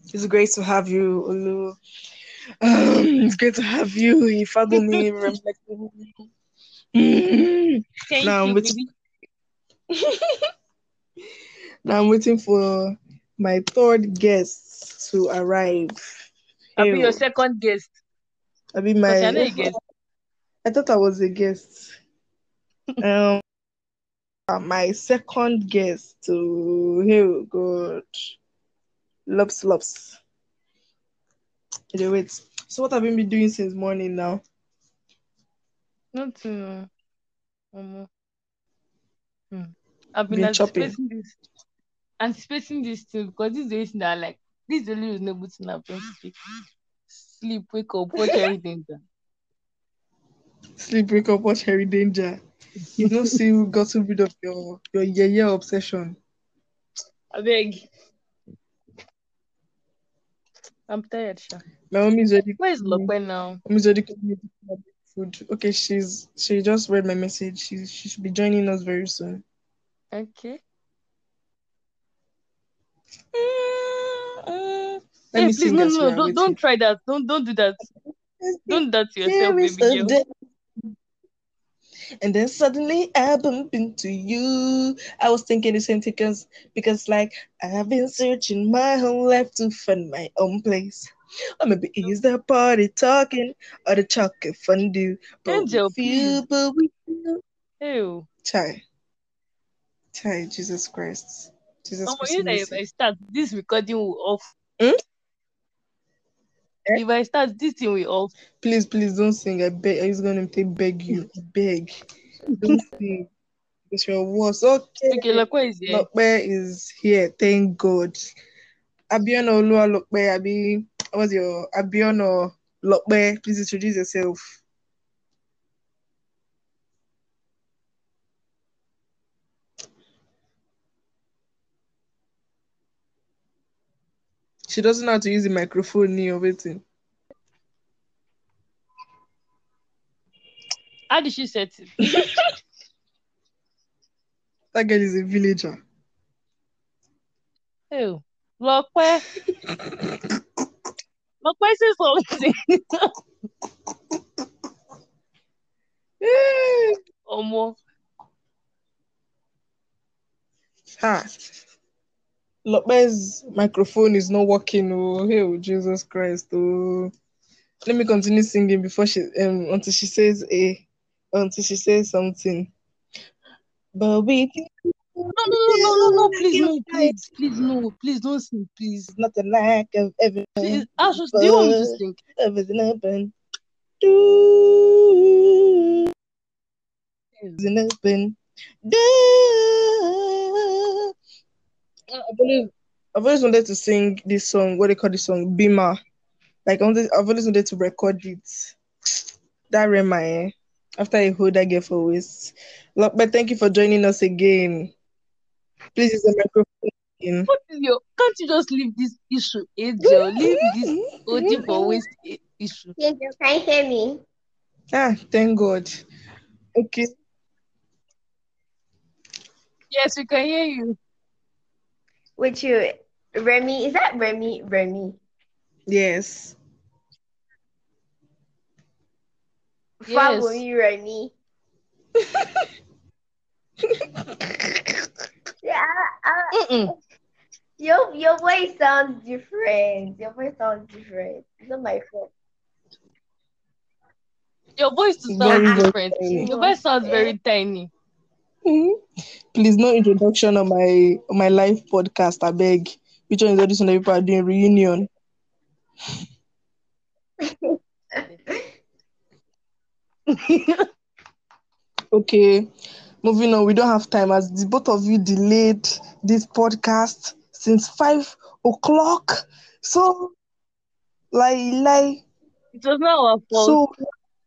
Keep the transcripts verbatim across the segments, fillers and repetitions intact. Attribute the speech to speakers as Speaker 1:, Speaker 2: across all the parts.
Speaker 1: It's great to have you, Olu. Um, it's great to have you, Ifabumi. Mm.
Speaker 2: Thank
Speaker 1: Now I'm
Speaker 2: you,
Speaker 1: waiting.
Speaker 2: baby.
Speaker 1: Now I'm waiting for my third guest to arrive.
Speaker 2: I'll be your
Speaker 1: Ew.
Speaker 2: second guest.
Speaker 1: I be
Speaker 2: Because you're not
Speaker 1: my.
Speaker 2: a guest.
Speaker 1: I thought I was a guest. Um, my second guest to here God, loves loves. Okay, wait. So what have you been doing since morning now?
Speaker 2: Nothing. No. Um, hmm. I've been
Speaker 1: Been chopping.
Speaker 2: anticipating this, anticipating this too, because this is the reason that I like this is the only reasonable thing I'm going to speak. Sleep, wake up, watch everything done.
Speaker 1: Sleep, wake up, watch Harry Danger. You know, see, you got rid of your your yeah yeah obsession.
Speaker 2: I beg. I'm tired, Sha.
Speaker 1: My mommy's already
Speaker 2: Where is
Speaker 1: cooking me.
Speaker 2: Lokwe now?
Speaker 1: Mommy's already cooking me food. Okay, she's she just read my message. She she should be joining us very soon.
Speaker 2: Okay.
Speaker 1: Let
Speaker 2: Hey,
Speaker 1: me
Speaker 2: please,
Speaker 1: sing
Speaker 2: no,
Speaker 1: as
Speaker 2: no,
Speaker 1: we
Speaker 2: no,
Speaker 1: are
Speaker 2: don't,
Speaker 1: waiting.
Speaker 2: don't try that. Don't, don't do that. Don't do that to yourself,
Speaker 1: Here is
Speaker 2: baby
Speaker 1: the
Speaker 2: girl.
Speaker 1: day. And then suddenly I bump into you. I was thinking the same thing because, because like I have been searching my whole life to find my own place. Or maybe is the party talking or the chocolate fondue? But
Speaker 2: Angel,
Speaker 1: with you,
Speaker 2: please.
Speaker 1: but with you.
Speaker 2: Hey,
Speaker 1: Chai, chai, Jesus Christ. Jesus
Speaker 2: oh,
Speaker 1: Christ
Speaker 2: you know that if
Speaker 1: mercy.
Speaker 2: I start, this recording will off.
Speaker 1: Hmm?
Speaker 2: If I start, this thing will off.
Speaker 1: Please, please don't sing. I beg. I'm going to beg you. Beg. Don't sing. It's your worst. Okay.
Speaker 2: Okay, Lokwe is here.
Speaker 1: Lokbe is here. Thank God. Abiona Olua Lokbe. Abi, what's your Abiona Lokbe? Please introduce yourself. She doesn't know how to use the microphone near waiting.
Speaker 2: How did she set it?
Speaker 1: That girl is a villager.
Speaker 2: Hey, Lokwe. Lokwe say something. Omo.
Speaker 1: Ha. Lokbe's microphone is not working. Oh, hey, Jesus Christ. Oh. Let me continue singing before she um until she says a until she says something. But we
Speaker 2: No, no, no, no, no, no, please, no, please, please, no, please don't sing, please.
Speaker 1: It's not a lack of everything.
Speaker 2: Please, Ashley, do you want me to sing?
Speaker 1: Everything open. Do everything open. Do. I've always, I've always wanted to sing this song. What they call this song? Bima. Like I wanted, I've always wanted to record it. That Rema, eh? After I hold that girl for waist. But thank you for joining us again. Please use the microphone again.
Speaker 2: What is your? Can't you just leave this issue, Angel? Leave this O G for waste i- issue.
Speaker 3: Angel, can you hear me?
Speaker 1: Ah, thank God. Okay.
Speaker 2: Yes, we can hear you.
Speaker 3: With you, Remy. Is that Remy? Remy.
Speaker 1: Yes.
Speaker 2: Yes.
Speaker 3: Follow you, Remy. Yeah. Uh,
Speaker 2: Mm-mm.
Speaker 3: your your voice sounds different. Your voice sounds different. It's not my fault.
Speaker 2: Your voice to sound
Speaker 1: Very, very
Speaker 2: different.
Speaker 1: tiny.
Speaker 2: Your voice sounds very tiny.
Speaker 1: Mhm. Please, no introduction on my on my live podcast. I beg. Which one is all this one that people are doing reunion? Okay. Moving on. We don't have time as the both of you delayed this podcast since five o'clock. So, like, like,
Speaker 2: It was not our fault.
Speaker 1: so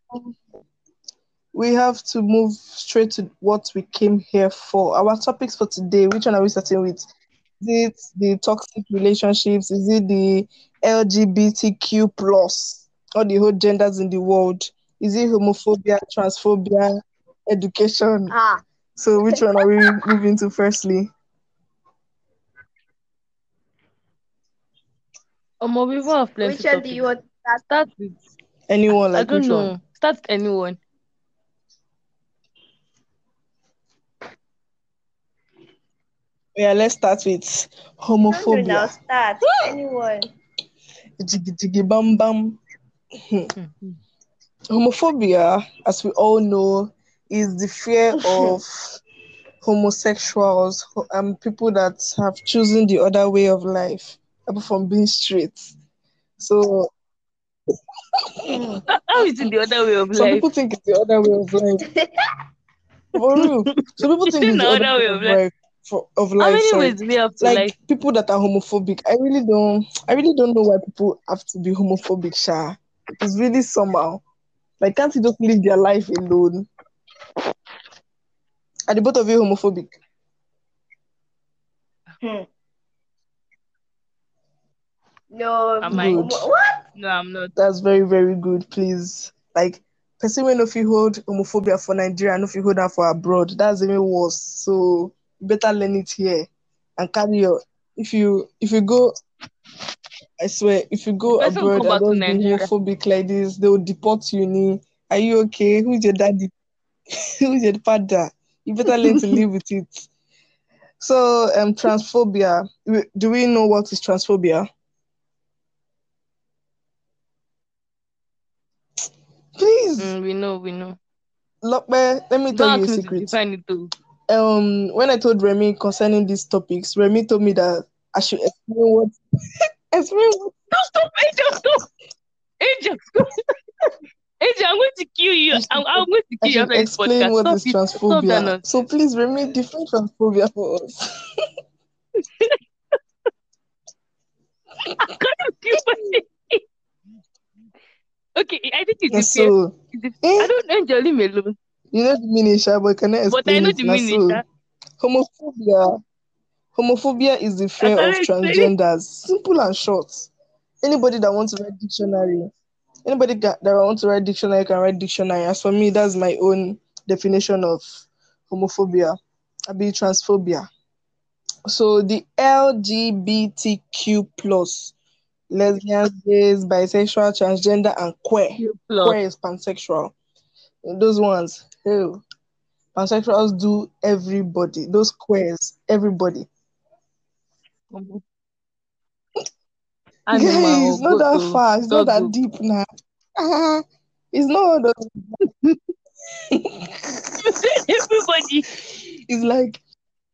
Speaker 1: we have to move straight to what we came here for. Our topics for today. Which one are we starting with? Is it the toxic relationships? Is it the L G B T Q plus? All the whole genders in the world? Is it homophobia, transphobia, education?
Speaker 3: ah.
Speaker 1: So which one are we moving to firstly?
Speaker 2: Um, we even have plenty
Speaker 3: Which one do you
Speaker 2: topics.
Speaker 3: want to start?
Speaker 2: Start with
Speaker 1: Anyone,
Speaker 2: I
Speaker 1: like
Speaker 2: don't
Speaker 1: which one?
Speaker 2: know. Start with anyone.
Speaker 1: Yeah, let's start with
Speaker 3: I don't know now.
Speaker 1: homophobia.
Speaker 3: Start. Anyone.
Speaker 1: Jiggy jiggy bam bam.
Speaker 2: Mhm.
Speaker 1: Homophobia, as we all know, is the fear of homosexuals, ho- um, people that have chosen the other way of life, apart from being straight. So
Speaker 3: Hmm.
Speaker 2: How how is it the other way of
Speaker 1: some
Speaker 2: life?
Speaker 1: people think it's the other way of life. For real, some people
Speaker 2: You
Speaker 1: think
Speaker 2: say
Speaker 1: it's the
Speaker 2: no
Speaker 1: other
Speaker 2: other
Speaker 1: way
Speaker 2: way
Speaker 1: of
Speaker 2: of life.
Speaker 1: life. For, of
Speaker 2: How
Speaker 1: life,
Speaker 2: many
Speaker 1: sorry.
Speaker 2: ways do we have to
Speaker 1: Like
Speaker 2: life?
Speaker 1: people that are homophobic, I really don't. I really don't know why people have to be homophobic. Sha, it's really somehow. Like, can't you just live their life alone? Are the both of you homophobic?
Speaker 3: Hmm. No.
Speaker 2: Am I?
Speaker 1: Good.
Speaker 3: homo- What?
Speaker 2: No, I'm not.
Speaker 1: That's very, very good. Please, like, person when no fit hold homophobia for Nigeria, no fit hold that for abroad. That's even worse. So better learn it here and carry your. If you if you go, I swear, if you
Speaker 2: The
Speaker 1: go
Speaker 2: person will
Speaker 1: abroad
Speaker 2: come
Speaker 1: and
Speaker 2: back to
Speaker 1: just be
Speaker 2: Nigeria.
Speaker 1: homophobic like this, they will deport you. Ni. Are you okay? Who's your daddy? Who's your father? You better learn to live with it. So, um, transphobia. We- Do we know what is transphobia? Please,
Speaker 2: Mm, we know, we know.
Speaker 1: Lokpe, let me tell
Speaker 2: Don't
Speaker 1: you a
Speaker 2: ask me to
Speaker 1: secret.
Speaker 2: define it too.
Speaker 1: Um, when I told Remy concerning these topics, Remy told me that I should explain what explain what
Speaker 2: No, stop, Angel, stop. Angel, stop. Angel, I'm going to kill you.
Speaker 1: I
Speaker 2: I'm,
Speaker 1: should,
Speaker 2: I'm going to
Speaker 1: I
Speaker 2: kill you
Speaker 1: should
Speaker 2: after this
Speaker 1: explain
Speaker 2: podcast.
Speaker 1: what
Speaker 2: Stop
Speaker 1: is
Speaker 2: it. Stop that
Speaker 1: transphobia. So
Speaker 2: nonsense.
Speaker 1: please, Remy, define transphobia for us.
Speaker 2: I can't kill myself. Okay, I think it's
Speaker 1: And
Speaker 2: the fear.
Speaker 1: so,
Speaker 2: It's the, I
Speaker 1: eh,
Speaker 2: don't Angel, leave me alone.
Speaker 1: you know the meaning, Sha, but can I
Speaker 2: But I
Speaker 1: explain
Speaker 2: know
Speaker 1: it
Speaker 2: the
Speaker 1: now?
Speaker 2: meaning,
Speaker 1: So,
Speaker 2: sha.
Speaker 1: homophobia, homophobia is the
Speaker 2: I
Speaker 1: fear
Speaker 2: can
Speaker 1: of
Speaker 2: explain it.
Speaker 1: transgenders. Simple and short. Anybody that wants to write dictionary, anybody ga- that wants to write dictionary can write dictionary. As for me, that's my own definition of homophobia. I be transphobia. So the L G B T Q plus, lesbians, gays, bisexual, transgender, and queer.
Speaker 2: You plus.
Speaker 1: Queer is pansexual. Those ones, hell, pansexuals do everybody. Those queers, everybody.
Speaker 2: Animal
Speaker 1: Guys,
Speaker 2: or
Speaker 1: not
Speaker 2: goat
Speaker 1: that
Speaker 2: or
Speaker 1: far. It's not
Speaker 2: dog
Speaker 1: that
Speaker 2: or
Speaker 1: deep now. Ah, it's not. That-
Speaker 2: you said everybody.
Speaker 1: It's like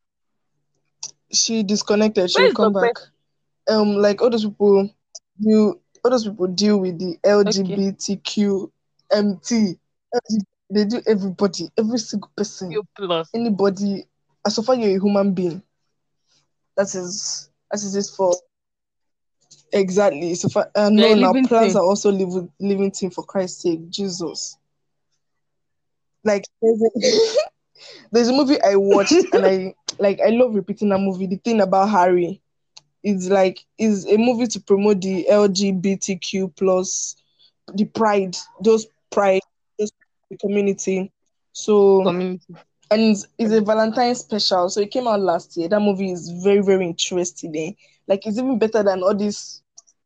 Speaker 1: she disconnected. She will
Speaker 2: Where's the
Speaker 1: come back.
Speaker 2: best?
Speaker 1: Um, like all those people, you all those people deal with the
Speaker 2: Okay,
Speaker 1: L G B T Q M T. They do everybody, every single person,
Speaker 2: you plus.
Speaker 1: anybody. As so far you're a human being, that is that is it for exactly. So far, uh,
Speaker 2: You're
Speaker 1: no,
Speaker 2: a
Speaker 1: now
Speaker 2: living
Speaker 1: plants
Speaker 2: thing.
Speaker 1: are also living living thing for Christ's sake, Jesus. Like there's a, there's a movie I watched and I like I love repeating that movie. The thing about Harry is like is a movie to promote the L G B T Q plus the pride, those pride, those the community. So
Speaker 2: Community.
Speaker 1: and it's, it's a Valentine's special. So it came out last year. That movie is very, very interesting. Eh? Like it's even better than all this.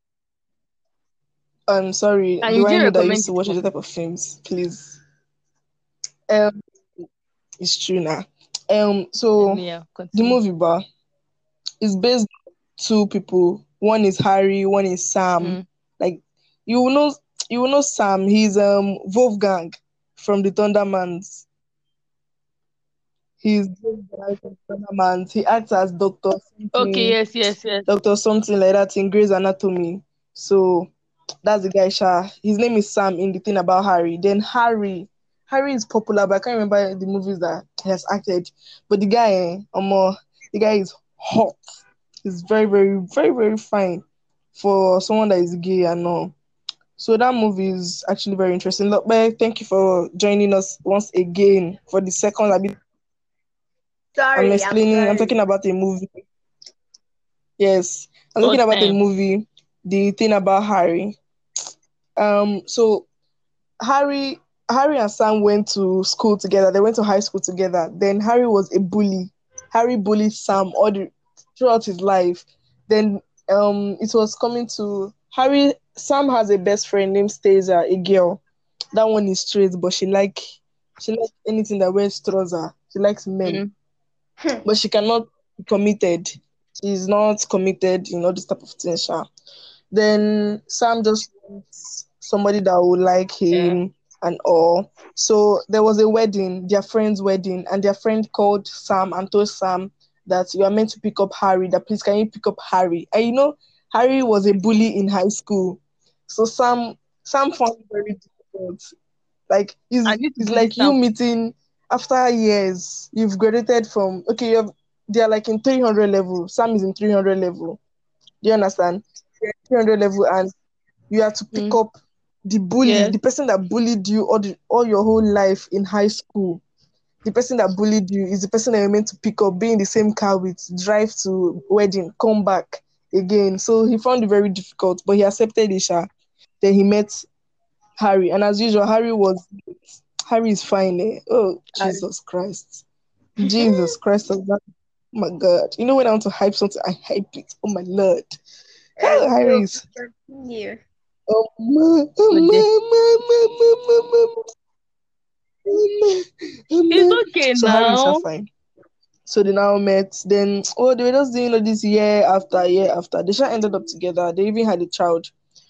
Speaker 1: I'm sorry,
Speaker 2: And you
Speaker 1: do I
Speaker 2: didn't
Speaker 1: know that you
Speaker 2: recommend
Speaker 1: used to
Speaker 2: it
Speaker 1: watch
Speaker 2: for
Speaker 1: the
Speaker 2: me.
Speaker 1: type of films? Please. Um, it's true now. Um, so
Speaker 2: Anyhow,
Speaker 1: the
Speaker 2: continue.
Speaker 1: movie bar is based on two people. One is Harry, one is Sam.
Speaker 2: Mm.
Speaker 1: Like you will know you will know Sam, he's um Wolfgang from the Thundermans. He's Wolfgang from Thundermans. He acts as Doctor
Speaker 2: Okay,
Speaker 1: something,
Speaker 2: yes, yes, yes.
Speaker 1: Doctor something like that in Grey's Anatomy. So that's the guy, Sha. His name is Sam in the thing about Harry. Then Harry, Harry is popular, but I can't remember the movies that he has acted. But the guy, eh, um, the guy is hot. He's very, very, very, very fine for someone that is gay and all. So that movie is actually very interesting. Look, man, thank you for joining us once again for the second. I mean, I'm
Speaker 3: Sorry, I'm
Speaker 1: explaining. I'm talking
Speaker 3: sorry.
Speaker 1: about a movie. Yes, I'm talking
Speaker 2: Third
Speaker 1: about a
Speaker 2: time.
Speaker 1: movie. The thing about Harry. Um, so Harry, Harry and Sam went to school together. They went to high school together. Then Harry was a bully. Harry bullied Sam all the, throughout his life. Then um, it was coming to Harry Sam has a best friend named Stasia, a girl. That one is straight, but she like she likes anything that wears trouser. She likes men,
Speaker 2: Mm.
Speaker 1: but she cannot be committed. She's not committed in all this type of things. Sha. Then Sam just wants somebody that would like
Speaker 2: Yeah.
Speaker 1: him and all. So there was a wedding, their friend's wedding, and their friend called Sam and told Sam that you are meant to pick up Harry. That please can you pick up Harry? And you know, Harry was a bully in high school, so Sam Sam found it very difficult. Like
Speaker 2: I
Speaker 1: it's
Speaker 2: need to
Speaker 1: it's
Speaker 2: bully
Speaker 1: like you
Speaker 2: Sam.
Speaker 1: meeting after years. You've graduated from okay, you have they're like in three hundred level. Sam is in three hundred level. Do you understand? They're in three hundred level, and you have to pick
Speaker 2: Mm.
Speaker 1: up the bully,
Speaker 2: Yes.
Speaker 1: the person that bullied you all the, all your whole life in high school. The person that bullied you is the person that you're meant to pick up, be in the same car with, drive to wedding, come back again. So he found it very difficult, but he accepted it. Sha. Then he met Harry, and as usual, Harry was Harry is fine. Eh? Oh
Speaker 2: Harry.
Speaker 1: Jesus Christ, Jesus Christ of that. Oh my God! You know when I want to hype something, I hype it. Oh my Lord! Oh,
Speaker 3: Um,
Speaker 1: Harry
Speaker 3: so
Speaker 1: is.
Speaker 3: continue.
Speaker 1: Oh my, oh
Speaker 2: But then,
Speaker 1: my, my, my, my, my, my, my, my.
Speaker 2: it's okay
Speaker 1: So Harry is
Speaker 2: now.
Speaker 1: fine. So they now met. Then oh, they were just doing all this year after year after. They just ended up together. They even had a child.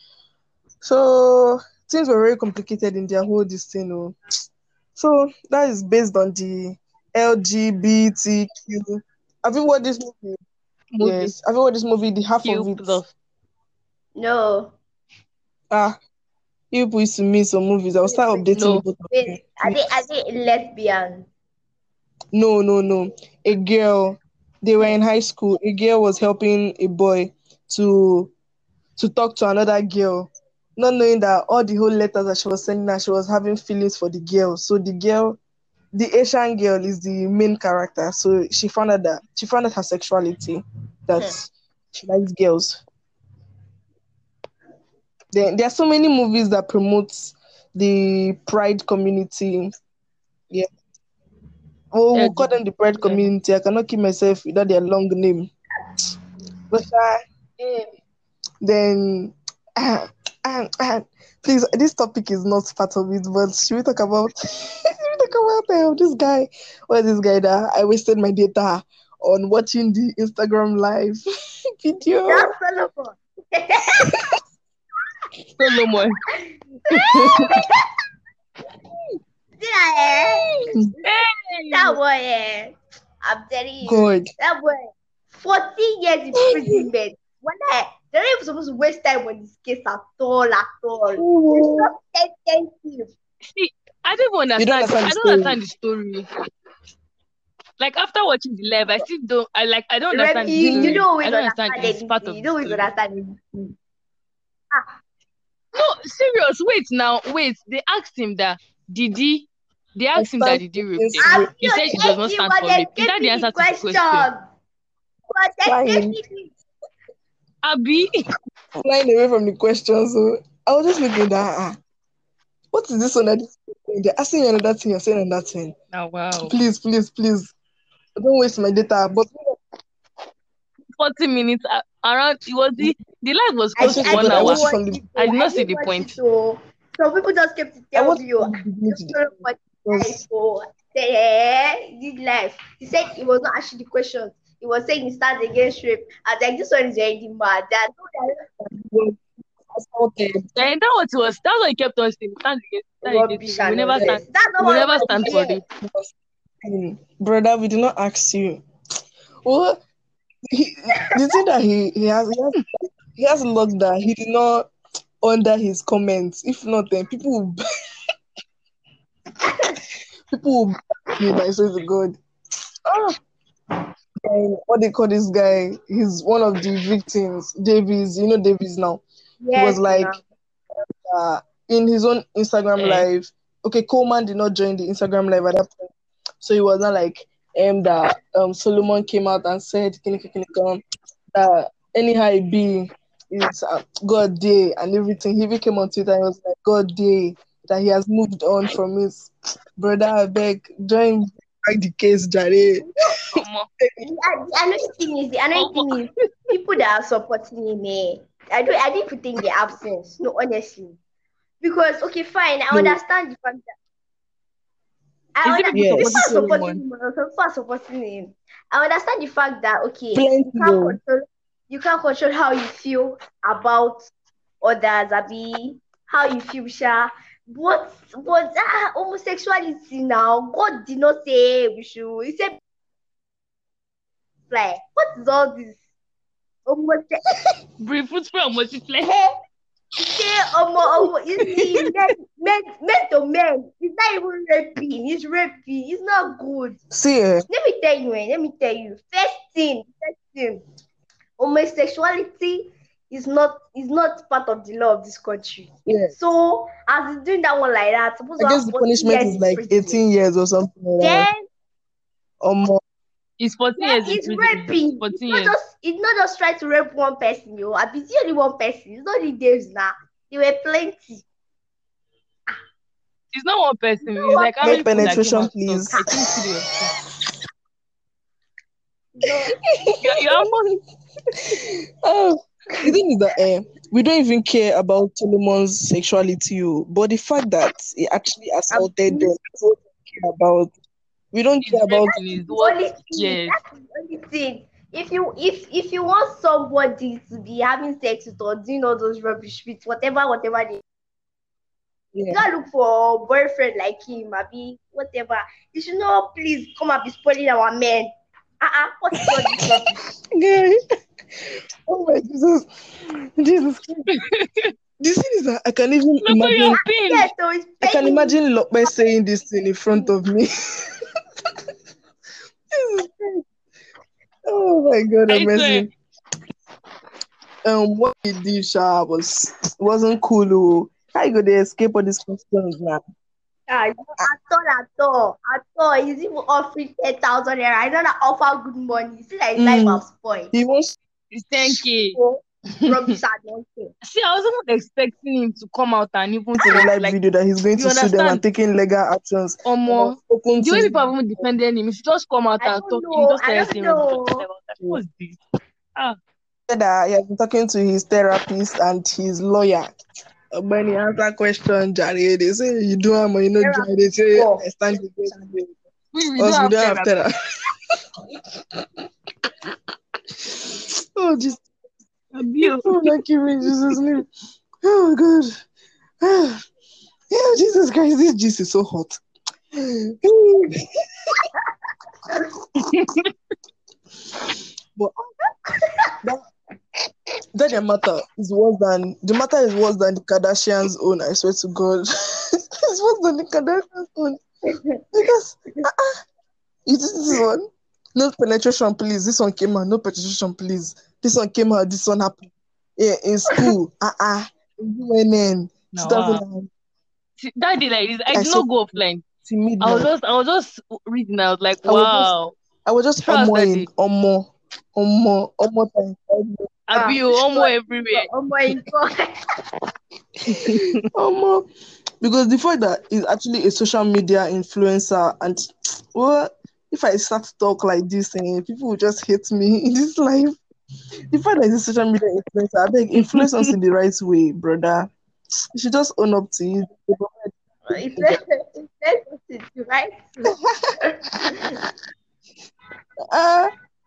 Speaker 1: So things were very complicated in their whole this thing. Oh. So that is based on the L G B T Q. Have you watched this movie?
Speaker 2: Movie
Speaker 1: Yes. Have you watched this movie? The half of
Speaker 2: Q
Speaker 1: it.
Speaker 2: plus.
Speaker 3: No.
Speaker 1: Ah, you people used to miss some movies. I'll
Speaker 3: Wait,
Speaker 1: start
Speaker 3: wait,
Speaker 1: updating
Speaker 2: No.
Speaker 1: you both of you.
Speaker 3: wait. Are they are they lesbians?
Speaker 1: No, no, no. A girl. They were in high school. A girl was helping a boy to to talk to another girl, not knowing that all the whole letters that she was sending her, she was having feelings for the girl. So the girl, the Asian girl, is the main character. So she found out that she found out her sexuality, that
Speaker 3: Hmm.
Speaker 1: she likes girls. There, there are so many movies that promote the pride community. Yeah. Oh, we'll call them the
Speaker 2: L G B T.
Speaker 1: pride
Speaker 2: Yeah.
Speaker 1: community. I cannot keep myself without their long name. But uh, eh, then uh, uh, uh, please, this topic is not part of it, but should we talk about should we talk about um, this guy? What is this guy that I wasted my data on watching the Instagram live video?
Speaker 3: That's Solomon.
Speaker 2: Solomon.
Speaker 3: See that, eh?
Speaker 2: Hey.
Speaker 3: That boy, eh? I'm telling you,
Speaker 1: God.
Speaker 3: that boy, fourteen years imprisonment. When I, they're not even supposed to waste time on this case at all, at all. It's
Speaker 2: Oh.
Speaker 3: not sensitive.
Speaker 2: See, I don't even
Speaker 1: You don't
Speaker 2: understand.
Speaker 1: understand
Speaker 2: I
Speaker 1: the
Speaker 2: don't
Speaker 1: story.
Speaker 2: understand the story. Like after watching the live, I still don't. I like. I don't understand the
Speaker 3: Remy, you
Speaker 2: story.
Speaker 3: don't
Speaker 2: I
Speaker 3: always
Speaker 2: don't understand
Speaker 3: understand
Speaker 2: his part
Speaker 3: anything.
Speaker 2: of
Speaker 3: You
Speaker 2: the
Speaker 3: don't always
Speaker 2: story.
Speaker 3: understand anything. Ah,
Speaker 2: No, serious. Wait now. Wait. They asked him that. Did he? They
Speaker 1: I
Speaker 2: asked him that.
Speaker 1: stand
Speaker 2: Did he rape
Speaker 1: against
Speaker 2: them?
Speaker 3: I'm
Speaker 1: rape.
Speaker 2: He
Speaker 3: still
Speaker 2: said he does not
Speaker 3: eighteen,
Speaker 2: stand
Speaker 3: but
Speaker 2: for
Speaker 3: they
Speaker 2: rape. Is
Speaker 3: gave
Speaker 2: that the
Speaker 3: me
Speaker 2: answer
Speaker 3: the
Speaker 2: to the
Speaker 3: question.
Speaker 2: question?
Speaker 3: But they
Speaker 1: Flying,
Speaker 3: gave me the
Speaker 2: Abi.
Speaker 1: flying away from the question. So I was just looking at that. Ah, what is this one that this people saying? They're asking you another thing, you're saying another thing.
Speaker 2: Oh wow.
Speaker 1: Please, please, please. Don't waste my data. But
Speaker 2: Forty minutes uh, around. It was the the live was
Speaker 3: I,
Speaker 2: close
Speaker 1: also
Speaker 2: to
Speaker 3: I
Speaker 1: good,
Speaker 2: one
Speaker 1: but I
Speaker 3: didn't
Speaker 2: hour.
Speaker 1: watched it
Speaker 3: watch
Speaker 1: from the
Speaker 3: it
Speaker 2: I
Speaker 3: though.
Speaker 2: did
Speaker 3: I
Speaker 2: not see
Speaker 3: didn't
Speaker 2: the
Speaker 3: watch
Speaker 2: point.
Speaker 3: it though. Some people just kept to
Speaker 1: I
Speaker 3: tell
Speaker 1: watched
Speaker 3: me,
Speaker 1: it
Speaker 3: oh,
Speaker 1: from the beginning to
Speaker 3: just
Speaker 1: the
Speaker 3: follow
Speaker 1: end.
Speaker 3: what life
Speaker 1: Because
Speaker 3: for. Say, this life. He said it was not actually the questions. He was saying he stands against rape. I was like, this one is already mad. That
Speaker 1: was assaulted.
Speaker 2: And that what it was. That's what he kept on saying. Stand against, stand against
Speaker 3: rubbish
Speaker 2: it. We will
Speaker 3: and
Speaker 2: never stand.
Speaker 3: nonsense. That's
Speaker 2: We
Speaker 3: not
Speaker 2: will
Speaker 3: what
Speaker 2: never
Speaker 3: I want
Speaker 2: stand
Speaker 3: to
Speaker 2: for
Speaker 3: hear.
Speaker 2: it.
Speaker 1: Was saying, brother, we did not ask you. Well, he, the thing that he, he has he has he has luck that he did not under his comments. If not, then people will people will back him. I swear to God. Ah, and what they call this guy? He's one of the victims. Davies, you know Davies now. He was
Speaker 3: Yes,
Speaker 1: like
Speaker 3: now.
Speaker 1: uh, in his own Instagram
Speaker 2: Eh.
Speaker 1: live. Okay, Coleman did not join the Instagram live at that point, so it was not like um that um Solomon came out and said "Kinika kinika," that anyhow it be is uh, God day and everything. He even came on Twitter and was like God day that he has moved on from his brother. I beg join back the case, Jare.
Speaker 2: Omo.
Speaker 3: The, the annoying thing is, the annoying
Speaker 2: Omo.
Speaker 3: thing is, people that are supporting him, eh, I don't I didn't even think they have sense. No, honestly. Because okay, fine, I
Speaker 1: No,
Speaker 3: understand the fact that I
Speaker 2: Is it
Speaker 3: under,
Speaker 2: people
Speaker 3: people
Speaker 2: supporting
Speaker 1: yes.
Speaker 3: are supporting
Speaker 2: Solomon?
Speaker 3: him, and some people are supporting him. I understand the fact that okay,
Speaker 1: Plenty
Speaker 3: you can't
Speaker 1: though.
Speaker 3: control you can't control how you feel about others, Abi, how you feel, Sha. But but ah, homosexuality now, God did not say we should. He said fly. What is all this? Homosexuality.
Speaker 2: Bring food from multiply.
Speaker 3: He say homo homo you see men men men to men. It's not even raping, it's raping, it's not good.
Speaker 1: See, eh,
Speaker 3: Let me tell you, eh, let me tell you. First thing, first thing, homosexuality is not is not part of the law of this country.
Speaker 1: yes.
Speaker 3: So as he's doing that one like that, supposed
Speaker 1: I
Speaker 3: to
Speaker 1: guess
Speaker 3: have
Speaker 1: the
Speaker 3: fourteen
Speaker 1: punishment
Speaker 3: years
Speaker 1: is
Speaker 3: in
Speaker 1: like
Speaker 3: prison.
Speaker 1: eighteen years or something like that.
Speaker 3: Then
Speaker 1: Or more.
Speaker 2: It's fourteen
Speaker 3: then
Speaker 2: years in
Speaker 3: it's
Speaker 2: prison.
Speaker 3: raping. It's
Speaker 2: fourteen
Speaker 3: not
Speaker 2: years.
Speaker 3: just it's not just trying to rape one person, yo. I be only one person. It's not the days now. There were plenty.
Speaker 2: It's not one person.
Speaker 3: No
Speaker 2: It's
Speaker 3: one
Speaker 2: like how
Speaker 1: More
Speaker 2: many people that came
Speaker 1: penetration,
Speaker 2: out to talk?
Speaker 1: please.
Speaker 2: I think three or two.
Speaker 3: no
Speaker 2: You, you almost
Speaker 1: Oh, the thing is that eh, we don't even care about Solomon's sexuality, oh, but the fact that he actually assaulted them,
Speaker 3: abuse.
Speaker 1: that's what we care about. We don't
Speaker 2: is
Speaker 1: care about.
Speaker 2: raping is
Speaker 3: The
Speaker 2: what?
Speaker 3: only thing,
Speaker 2: Yes.
Speaker 3: that's the only thing. If you if if you want somebody to be having sex with or doing all those rubbish with whatever whatever they you
Speaker 1: Yeah.
Speaker 3: gotta look for a boyfriend like him, maybe whatever. You should not please come and be spoiling our men. Uh-uh, what is all this rubbish?
Speaker 1: Guy. Oh my Jesus. Jesus Christ. The thing is that I can even
Speaker 2: Look, you're
Speaker 1: imagine
Speaker 2: pinned.
Speaker 3: Yes, so it's
Speaker 1: I can
Speaker 3: paining me.
Speaker 1: imagine Lokpe saying this thing in front of me. Jesus Christ. Oh my God,
Speaker 2: I
Speaker 1: I'm
Speaker 2: swear.
Speaker 1: messing. Um, what he did, Sha, was wasn't cool. Oh. How you gonna escape all these questions now?
Speaker 3: Ah, you know, at all, at all, at all. He's even offering ten thousand naira. I don't know offer good money. See that his life
Speaker 1: Mm,
Speaker 3: have spoiled.
Speaker 1: he wants
Speaker 2: It's ten K.
Speaker 3: So, rubbish and nonsense.
Speaker 2: See, I was even expecting him to come out and even
Speaker 1: to the
Speaker 2: talk.
Speaker 1: live
Speaker 2: Like,
Speaker 1: video that he's going
Speaker 2: you
Speaker 1: to sue them and
Speaker 2: understand?
Speaker 1: taking legal actions.
Speaker 2: Omo,
Speaker 1: Open
Speaker 2: the way
Speaker 1: to
Speaker 2: people have even defended him, he should just come out
Speaker 3: I
Speaker 2: and
Speaker 3: don't
Speaker 2: talk. He
Speaker 3: know.
Speaker 2: just
Speaker 3: I
Speaker 2: started
Speaker 3: don't
Speaker 2: saying rubbish. I was
Speaker 3: know.
Speaker 2: like, what's this? Ah,
Speaker 1: that he has been talking to his therapist and his lawyer. When he answer question, Jare, they say you do am or you know
Speaker 3: Therapy
Speaker 1: join. They say
Speaker 3: for
Speaker 1: I stand against you.
Speaker 2: we, we
Speaker 1: Us
Speaker 2: don't
Speaker 1: we
Speaker 2: have
Speaker 1: don't have
Speaker 2: therapy.
Speaker 1: therapy. Oh Jesus!
Speaker 2: Abuse.
Speaker 1: Oh, not giving Jesus name. Oh God! Ah, yeah, Jesus Christ! This juice is so hot. But that that the matter is worse than the matter is worse than the Kardashians' own. I swear to God, it's worse than the Kardashians' own because uh-uh, you this, this one no penetration, please. This one came out. No penetration, please. This one came out. This one happened. Yeah, in school. Uh uh in U N N.
Speaker 2: Now, wow.
Speaker 1: two thousand.
Speaker 2: See, that day like this, I
Speaker 1: I
Speaker 2: did
Speaker 1: saw
Speaker 2: not go offline.
Speaker 1: till
Speaker 2: I was
Speaker 1: midnight.
Speaker 2: just, I was just reading. I was like,
Speaker 1: I was just,
Speaker 2: wow.
Speaker 1: I was just
Speaker 2: Trust that
Speaker 1: omo in
Speaker 2: day.
Speaker 1: omo, omo, omo time.
Speaker 3: Ah,
Speaker 2: Abi, almost everywhere.
Speaker 3: oh my God.
Speaker 1: Omo, because the fact that he's actually a social media influencer, and well, if I start to talk like this, eh, people will just hate me in this life. The fact that he's a social media influencer, I beg, influence us in the right way, brother. You should just own up to it.
Speaker 3: It's it's it's it's right.
Speaker 1: Ah,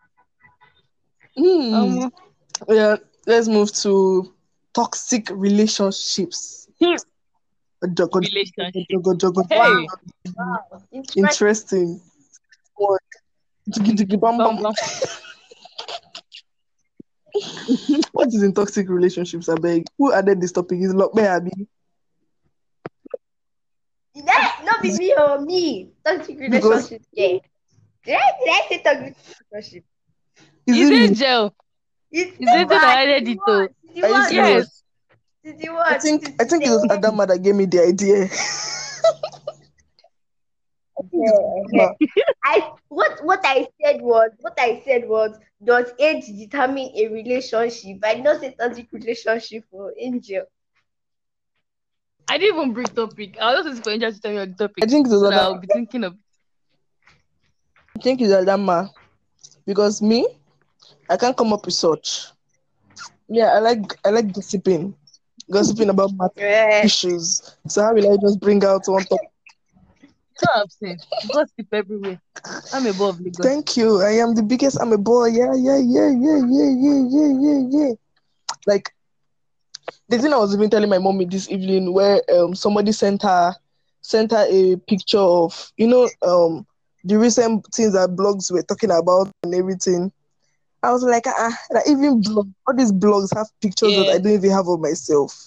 Speaker 1: hmm.
Speaker 2: Um,
Speaker 1: Yeah, let's move to toxic relationships. Jogo,
Speaker 2: relationship.
Speaker 1: jogo, jogo, jogo.
Speaker 2: Hey,
Speaker 3: Wow. Interesting.
Speaker 1: Interesting. Or jiggy, jiggy, bam,
Speaker 2: bum,
Speaker 1: bam.
Speaker 2: bum.
Speaker 1: What is in toxic relationships, I beg? Who added this topic? Is Lokbe Abi?
Speaker 3: Did I not be me or me? Toxic
Speaker 1: Because
Speaker 3: relationship. Yeah. Did I, did I say toxic relationship?
Speaker 1: is
Speaker 2: Is
Speaker 1: it
Speaker 2: it
Speaker 1: me?
Speaker 2: gel?
Speaker 3: It's
Speaker 2: Is it that I
Speaker 3: one.
Speaker 2: added it too?
Speaker 3: It's the
Speaker 1: Are you
Speaker 3: one.
Speaker 1: serious?
Speaker 2: Yes.
Speaker 3: It's the
Speaker 1: I
Speaker 3: one.
Speaker 1: think
Speaker 3: It's
Speaker 1: I think it was
Speaker 3: the
Speaker 1: Adama that gave me the idea. I think it's Adama.
Speaker 3: I what what I said was what I said was does age determine a relationship? I did not say toxic relationship for Angel.
Speaker 2: I didn't even bring topic. I was just going to tell you the topic.
Speaker 1: I think it was
Speaker 2: So that I'll
Speaker 1: Adama.
Speaker 2: be thinking of.
Speaker 1: I think it's Adama because me, I can't come up with such. Yeah, I like I like gossiping. Gossiping about math
Speaker 3: Eh,
Speaker 1: issues. So how will I just bring out one topic?
Speaker 2: You know what I'm saying? Gossip everywhere. I'm above Lagos.
Speaker 1: Thank you. I am the biggest. I'm a boy. Yeah, yeah, yeah, yeah, yeah, yeah, yeah, yeah, yeah. Like the thing I was even telling my mommy this evening, where um somebody sent her sent her a picture of you know um the recent things that blogs were talking about and everything. I was like, ah, uh, like even blog, all these blogs have pictures that I
Speaker 2: Yeah.
Speaker 1: don't even have of myself.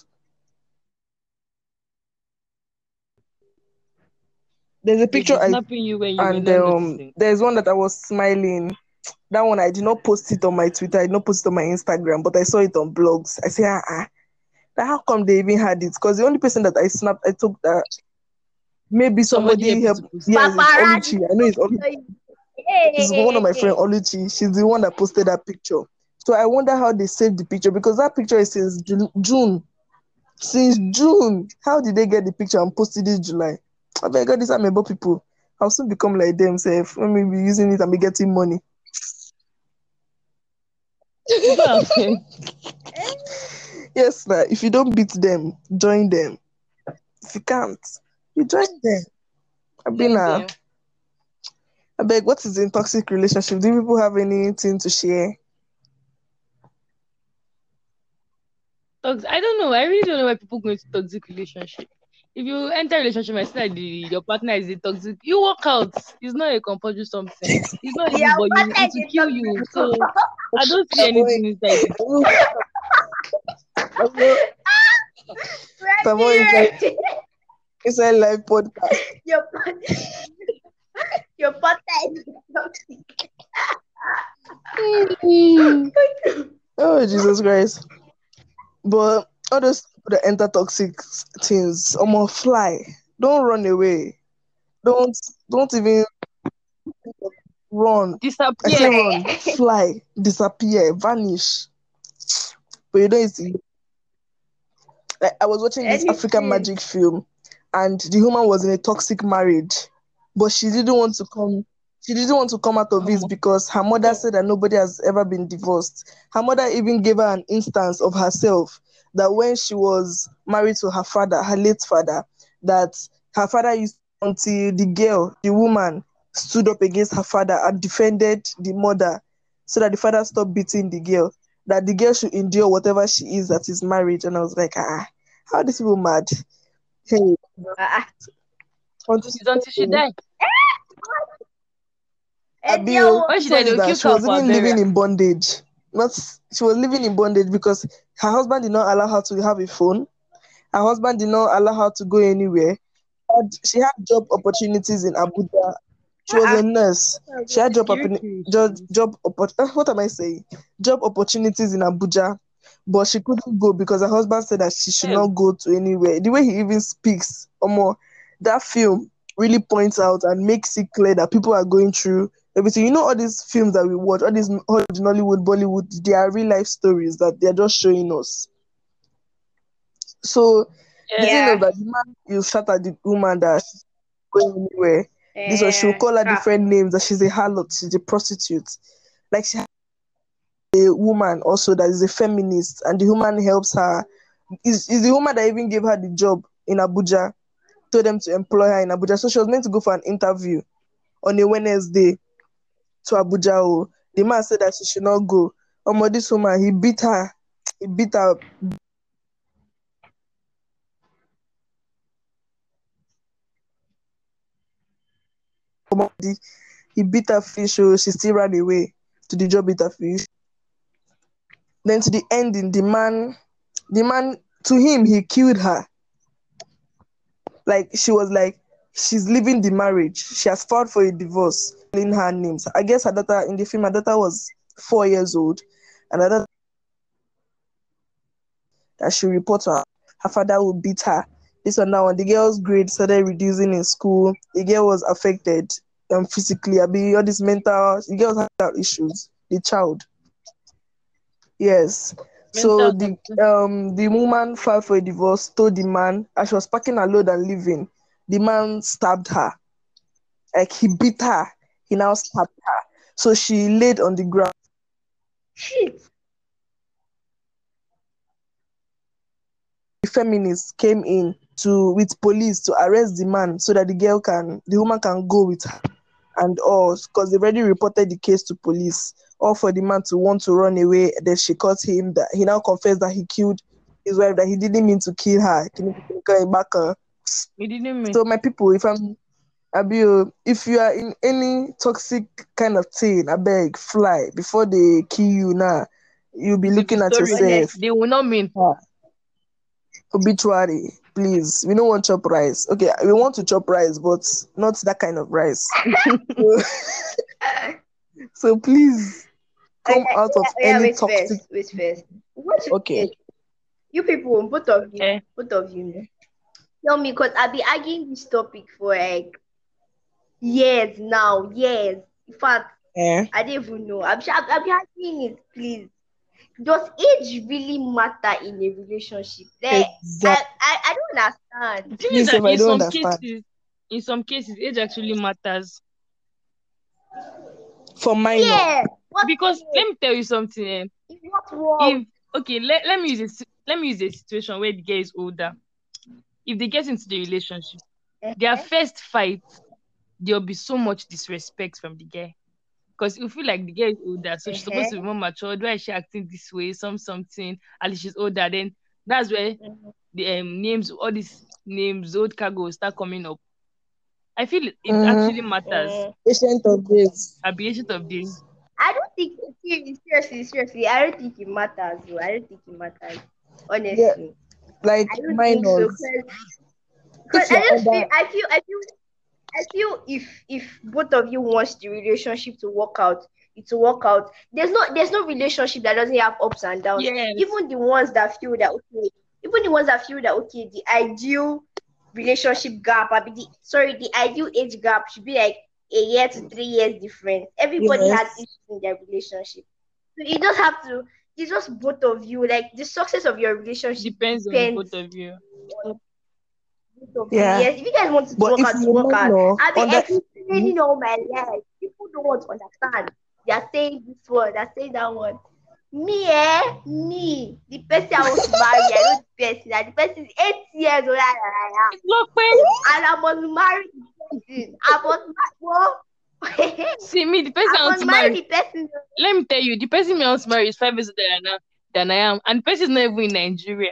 Speaker 1: There's a
Speaker 2: They
Speaker 1: picture
Speaker 2: be
Speaker 1: I
Speaker 2: snapping you when you were
Speaker 1: and
Speaker 2: not
Speaker 1: um
Speaker 2: noticing.
Speaker 1: there's one that I was smiling. That one I did not post it on my Twitter, I did not post it on my Instagram, but I saw it on blogs. I say, ah, ah, now how come they even had it? Because the only person that I snapped, I took that maybe
Speaker 2: Somebody
Speaker 1: somebody
Speaker 2: help you
Speaker 1: helped.
Speaker 2: to post it.
Speaker 1: Yes, it's
Speaker 3: paparazzi.
Speaker 1: Oluchi. I know it's Oluchi. It's one of my friend
Speaker 3: Hey,
Speaker 1: Oluchi. She's the one that posted that picture. So I wonder how they saved the picture because that picture is since Ju- June. Since June. How did they get the picture and post it this July? I beg God, these are member people. I'll soon become like themselves. Let me be using it and be getting money.
Speaker 2: You know what I'm saying?
Speaker 1: Yes, sir. If you don't beat them, join them. If you can't, you join them. I've been
Speaker 2: Join
Speaker 1: a.
Speaker 2: them.
Speaker 1: I beg, what is in toxic relationship? Do people have anything to share?
Speaker 2: Tox- I don't know. I really don't know why people go into toxic relationship. If you enter a relationship and see that the, your partner is a toxic, you walk out. It's not a compulsory something. It's not
Speaker 3: yeah,
Speaker 2: evil, but you
Speaker 3: what
Speaker 2: it
Speaker 3: is
Speaker 2: will
Speaker 3: it
Speaker 2: kill you.
Speaker 3: toxic?
Speaker 2: So I don't see
Speaker 1: Avoid,
Speaker 2: anything inside it.
Speaker 1: avoid, avoid inside,
Speaker 3: Ready,
Speaker 1: inside live podcast.
Speaker 3: your partner, your partner is toxic.
Speaker 1: Oh, Jesus Christ. But all those people that enter toxic things, almost fly. Don't run away. Don't don't even run. I say
Speaker 2: Disappear.
Speaker 1: run, fly, disappear, vanish. But you don't see. Like, I was watching this African
Speaker 3: Anything.
Speaker 1: magic film, and the woman was in a toxic marriage, but she didn't want to come. She didn't want to come out of
Speaker 2: Um,
Speaker 1: it because her mother said that nobody has ever been divorced. Her mother even gave her an instance of herself that when she was married to her father, her late father, that her father used until the girl, the woman, stood up against her father and defended the mother so that the father stopped beating the girl, that the girl should endure whatever she is that is marriage. And I was like, ah, how are these people mad? Hey,
Speaker 3: Uh,
Speaker 1: until
Speaker 2: it's until she
Speaker 1: she
Speaker 2: die.
Speaker 1: Abil,
Speaker 2: When she
Speaker 1: this one
Speaker 2: die,
Speaker 1: is
Speaker 2: they'll
Speaker 1: that
Speaker 2: kill
Speaker 1: she
Speaker 2: cow
Speaker 1: was
Speaker 2: for her
Speaker 1: even
Speaker 2: burial.
Speaker 1: living in bondage. Not she was living in bondage because her husband did not allow her to have a phone. Her husband did not allow her to go anywhere. And she had job opportunities in Abuja. She was
Speaker 3: uh,
Speaker 1: a nurse. She had job
Speaker 2: Security
Speaker 1: oppor- job,
Speaker 2: issues.
Speaker 1: job oppor- uh, what am I saying? Job opportunities in Abuja, but she couldn't go because her husband said that she should
Speaker 2: Hell,
Speaker 1: not go to anywhere. The way he even speaks, Omo, that film really points out and makes it clear that people are going through everything. You know, all these films that we watch, all these all the Nollywood, Bollywood, they are real life stories that they're just showing us. So the
Speaker 2: yeah.
Speaker 1: thing is
Speaker 3: yeah,
Speaker 1: that the man you shot at the woman that she's going anywhere. This one she'll
Speaker 3: yeah.
Speaker 1: call her
Speaker 3: Ah,
Speaker 1: different names that she's a harlot, she's a prostitute. Like she has a woman also that is a feminist and the woman helps her. Is is the woman that even gave her the job in Abuja, told them to employ her in Abuja. So she was meant to go for an interview on a Wednesday to Abuja. Oh. The man said that she should not go. Um, this woman, he beat her. He beat her. He beat her fish. So she still ran away to the job interview. Then to the ending, the man, the man, to him, he killed her. Like she was like, she's leaving the marriage. She has filed for a divorce. In her names, I guess her daughter in the film, her daughter was four years old, and her daughter that she report to her, her father would beat her. This one now, when the girl's grade started reducing in school, the girl was affected um, physically. I mean, all these mental, the girl had mental issues. The child, yes. So
Speaker 2: Mental
Speaker 1: the
Speaker 2: something.
Speaker 1: um the woman filed for a divorce, told the man as she was packing her load and leaving, the man stabbed her. Like he beat her, he now stabbed her. So she laid on the ground.
Speaker 3: shit.
Speaker 1: feminists came in to with police to arrest the man so that the girl can the woman can go with her and all because they've already reported the case to police. All for the man to want to run away. Then she caught him. That he now confessed that he killed his wife. That he didn't mean to kill her. Back. uh,
Speaker 2: We didn't mean.
Speaker 1: So my people, if I'm Abio, if you are in any toxic kind of thing, I beg fly before they kill you. Now you'll be
Speaker 2: See the
Speaker 1: looking at
Speaker 2: story.
Speaker 1: yourself.
Speaker 2: They will not mean.
Speaker 1: Ah, obituary, please. We don't want chop rice. Okay, we want to chop rice, but not that kind of rice. so, so please come
Speaker 3: Okay,
Speaker 1: out of
Speaker 3: yeah, yeah,
Speaker 1: any
Speaker 3: wait
Speaker 1: toxic.
Speaker 3: first, wait first. What you
Speaker 1: Okay.
Speaker 3: say? You people, both of you,
Speaker 2: Eh.
Speaker 3: both of you, tell me, because I've been arguing this topic for like years now, years. In fact,
Speaker 1: Eh?
Speaker 3: I don't even know. I'm sure I've, I've been arguing it, please. Does age really matter in a relationship? Like,
Speaker 1: Exactly.
Speaker 3: I, I, I don't understand.
Speaker 2: The thing
Speaker 1: Me
Speaker 2: is
Speaker 1: sef,
Speaker 2: that
Speaker 1: I
Speaker 2: in
Speaker 1: don't
Speaker 2: some
Speaker 1: understand.
Speaker 2: cases, in some cases, age actually matters.
Speaker 1: For minor,
Speaker 3: Yeah. What
Speaker 2: Because
Speaker 3: is
Speaker 2: let me tell you something. Eh?
Speaker 3: it? What's wrong?
Speaker 2: If okay, let, let me use a si- let me use a situation where the girl is older. If they get into the relationship, their
Speaker 3: Eh?
Speaker 2: first fight, there'll be so much disrespect from the guy. Because you feel like the girl is older, so she's supposed to be more mature. Why is she acting this way? Some something, at least she's older. Then that's where
Speaker 3: Mhm.
Speaker 2: the um, names, all these names, old cargo start coming up. I feel it, it
Speaker 1: Mhm.
Speaker 2: actually matters.
Speaker 3: Mm.
Speaker 1: patient of days.
Speaker 2: At the age of days.
Speaker 3: I don't think seriously, seriously, I don't think it matters. Though. I don't think it matters. Honestly,
Speaker 1: Like
Speaker 3: I don't think so.
Speaker 1: minors.
Speaker 3: Because
Speaker 1: If
Speaker 3: I
Speaker 1: you're
Speaker 3: just feel,
Speaker 1: under,
Speaker 3: I feel, I feel, I feel if if both of you wants the relationship to work out, it to work out. There's no there's no relationship that doesn't have ups and downs.
Speaker 2: Yes.
Speaker 3: Even the ones that feel that okay, even the ones that feel that okay, the ideal relationship gap, I mean, the sorry, the ideal age gap should be like a year to three years difference. Everybody
Speaker 1: Yes.
Speaker 3: has issues in their relationship. So you just have to it's just both of you. Like the success of your relationship
Speaker 2: Depends on
Speaker 3: depends
Speaker 2: both of you.
Speaker 3: on both of you.
Speaker 1: Yeah.
Speaker 3: Yes, if you guys want to
Speaker 1: But
Speaker 3: work
Speaker 1: if
Speaker 3: out, to
Speaker 1: you're
Speaker 3: work out.
Speaker 1: minor,
Speaker 3: I've been
Speaker 1: under
Speaker 3: explaining all my life. People don't want to understand. They are saying this one, they're saying that one. Me, eh? Me, the person I want to marry, I know the person. And the person is eight years older than I am.
Speaker 2: Look, man.
Speaker 3: And I must marry the person. I must marry.
Speaker 2: See me, the person I
Speaker 3: I
Speaker 2: want
Speaker 3: must
Speaker 2: to
Speaker 3: marry
Speaker 2: marry.
Speaker 3: the person.
Speaker 2: Let me tell you, the person me I want to marry is five years older than, I- than I am, and the person is not even in Nigeria.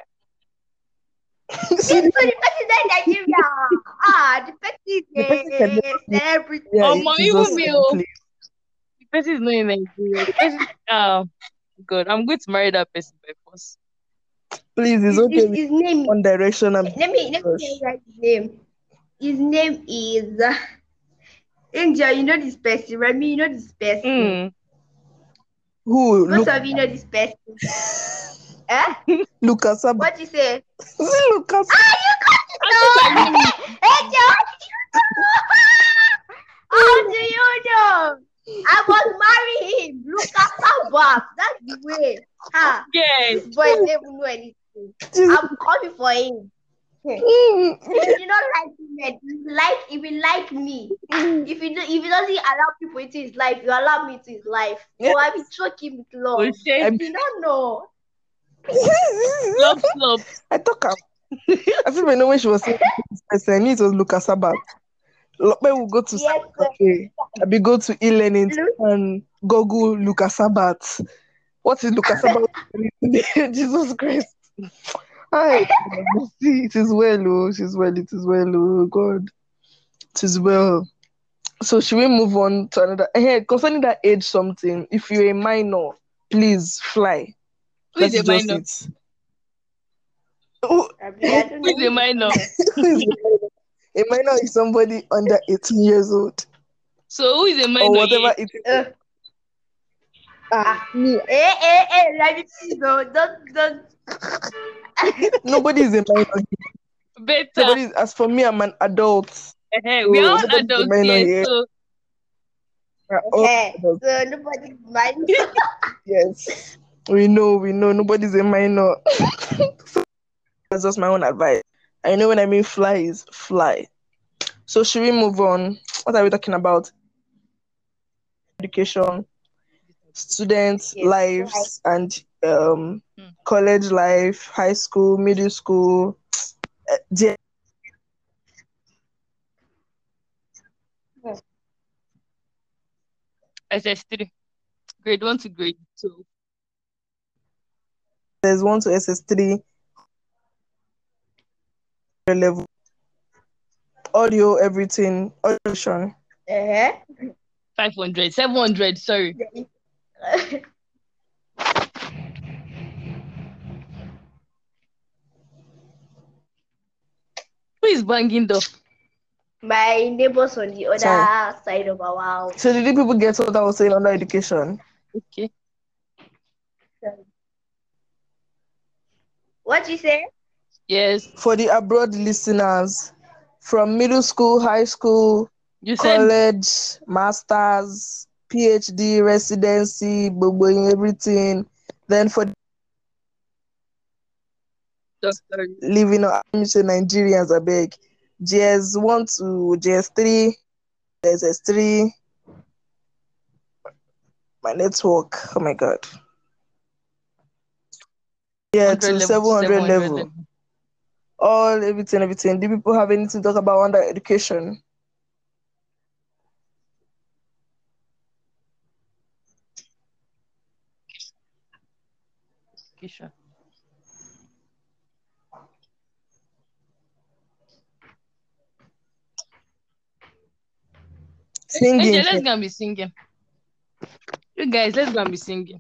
Speaker 3: So the person in Nigeria. Ah, the person is
Speaker 1: The person can
Speaker 3: a, a celebrity.
Speaker 1: yeah,
Speaker 2: Oh,
Speaker 1: it
Speaker 2: mom,
Speaker 1: is
Speaker 2: even
Speaker 1: also
Speaker 2: me,
Speaker 1: in
Speaker 2: oh,
Speaker 1: place.
Speaker 2: the person is not in Nigeria. The person, oh, God, I'm going to marry that person by force.
Speaker 1: Please, it's
Speaker 3: His,
Speaker 1: okay
Speaker 3: his,
Speaker 1: with
Speaker 3: his name.
Speaker 1: One Direction and
Speaker 3: Let me let me tell you guys his name. His name is uh, Angel. You know this person, Remy. You know this person.
Speaker 2: Mm.
Speaker 1: who
Speaker 3: Both
Speaker 1: look
Speaker 3: of you know this person. Eh?
Speaker 1: Lucas Ab-
Speaker 3: What you say?
Speaker 1: Lucas.
Speaker 3: Ah, you got to
Speaker 2: I think I
Speaker 3: know.
Speaker 2: know.
Speaker 3: Angel, how do you know? I must marry him. Look at how back. That's the way. Ha.
Speaker 2: Yes.
Speaker 3: This boy never know anything.
Speaker 1: Jesus.
Speaker 3: I'm coming for him.
Speaker 1: Mm.
Speaker 3: If you don't like him, eh, he will like he will like me. If he do, if he doesn't allow people into his life, you allow me into his life.
Speaker 1: Yeah.
Speaker 3: So I will choke him with love.
Speaker 2: Oh, shit.
Speaker 1: I'm-
Speaker 3: You don't know.
Speaker 2: Love slopes.
Speaker 1: I talk am. I feel I know when she was saying this person, I knew it was Lucas Abat. Lope will go to
Speaker 3: Yes, sir.
Speaker 1: okay. I be go to e-learning
Speaker 3: Look.
Speaker 1: and Google Lucas Abat. What is Lucas Abat? Jesus Christ. Hi. See, it is well, oh, it is well, it is well, oh God. It is well. So should we move on to another? Hey, concerning that age something, if you're a minor, please fly.
Speaker 2: Who is
Speaker 1: That
Speaker 2: a
Speaker 1: is just
Speaker 2: minor?
Speaker 1: it. Oh,
Speaker 3: I mean, I don't
Speaker 2: Who is
Speaker 3: know.
Speaker 2: a minor?
Speaker 1: who is a minor? A minor is somebody under eighteen years old
Speaker 2: So who is a minor?
Speaker 1: or whatever
Speaker 2: here?
Speaker 1: it is.
Speaker 3: Uh,
Speaker 1: Ah, me,
Speaker 3: eh, eh, eh, let me see though. Don't, don't.
Speaker 1: nobody is a minor.
Speaker 2: Better.
Speaker 1: Nobody is, as for me, I'm an adult.
Speaker 2: Eh, we are
Speaker 1: So
Speaker 2: all
Speaker 1: nobody is a
Speaker 2: adults
Speaker 1: minor
Speaker 2: here,
Speaker 1: here.
Speaker 2: so
Speaker 1: We're all
Speaker 3: Okay,
Speaker 1: adults.
Speaker 3: so nobody's mind.
Speaker 1: Yes. We know, we know. Nobody's a minor. That's just my own advice. I know when I mean fly is fly. So should we move on? What are we talking about? Education, students'
Speaker 3: Yes,
Speaker 1: lives, and um,
Speaker 2: Hmm.
Speaker 1: college life, high school, middle school, uh, G-
Speaker 2: S S three, grade one to grade two.
Speaker 1: there's one to S S three level, audio, everything, audition.
Speaker 3: Uh-huh.
Speaker 2: five hundred, seven hundred, sorry. Who is banging door?
Speaker 3: My neighbors on the other
Speaker 1: Sorry.
Speaker 3: side of our house.
Speaker 1: So did you people get what I was saying under education?
Speaker 2: Okay.
Speaker 3: What you say?
Speaker 2: Yes.
Speaker 1: For the abroad listeners, from middle school, high school,
Speaker 2: You said
Speaker 1: college, masters, PhD, residency, gbogbo everything. Then for
Speaker 2: doctor.
Speaker 1: living on let me say Nigerians, I beg. G S one to G S three, S S three. My network, oh my god. Yeah,
Speaker 2: one hundred
Speaker 1: to
Speaker 2: level to
Speaker 1: seven hundred
Speaker 2: seven hundred
Speaker 1: level.
Speaker 2: level.
Speaker 1: All everything, everything. Do people have anything to talk about under education?
Speaker 2: Education.
Speaker 1: Singing.
Speaker 2: Angel, let's go and be singing. You guys, let's go and be singing.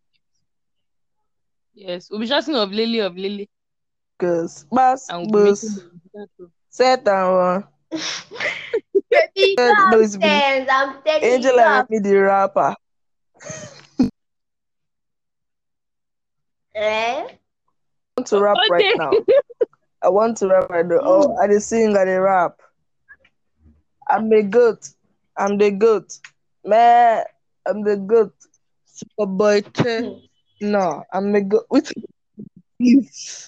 Speaker 2: Yes, we'll be shouting of Lily of Lily.
Speaker 1: Cause bus,
Speaker 2: And we'll be
Speaker 1: bus,
Speaker 2: making the
Speaker 1: set and run.
Speaker 3: Baby, you
Speaker 1: Good,
Speaker 3: don't
Speaker 1: no,
Speaker 3: have
Speaker 1: it's been
Speaker 3: sense. I'm telling you, you
Speaker 1: Angela
Speaker 3: don't
Speaker 1: and
Speaker 3: have
Speaker 1: me the rapper.
Speaker 3: eh?
Speaker 1: I want to rap right
Speaker 2: Okay.
Speaker 1: now. I want to rap right now. Oh, I dey sing, I dey rap. I'm the goat. I'm the goat. Man, I'm the goat. Super boy. Che. No, I'm the goat. Which please?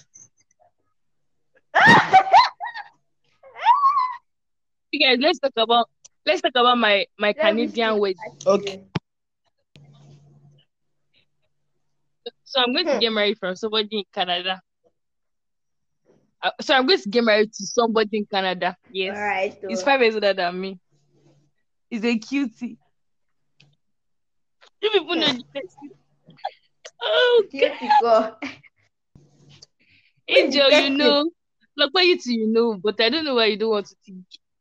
Speaker 2: You guys, let's talk about let's talk about my my
Speaker 3: Let me
Speaker 2: Canadian
Speaker 3: see.
Speaker 2: wedding.
Speaker 1: Okay.
Speaker 2: So I'm going to
Speaker 3: Hmm.
Speaker 2: get married from somebody in Canada. Uh, so I'm going to get married to somebody in Canada. Yes.
Speaker 3: All right.
Speaker 2: He's
Speaker 3: So.
Speaker 2: five years older than me. He's a cutie. You people know this. Oh,
Speaker 3: Cute girl.
Speaker 2: Angel,
Speaker 3: Who's
Speaker 2: you
Speaker 3: the
Speaker 2: know. Like, why you two, you know, but I don't know why you don't want to think.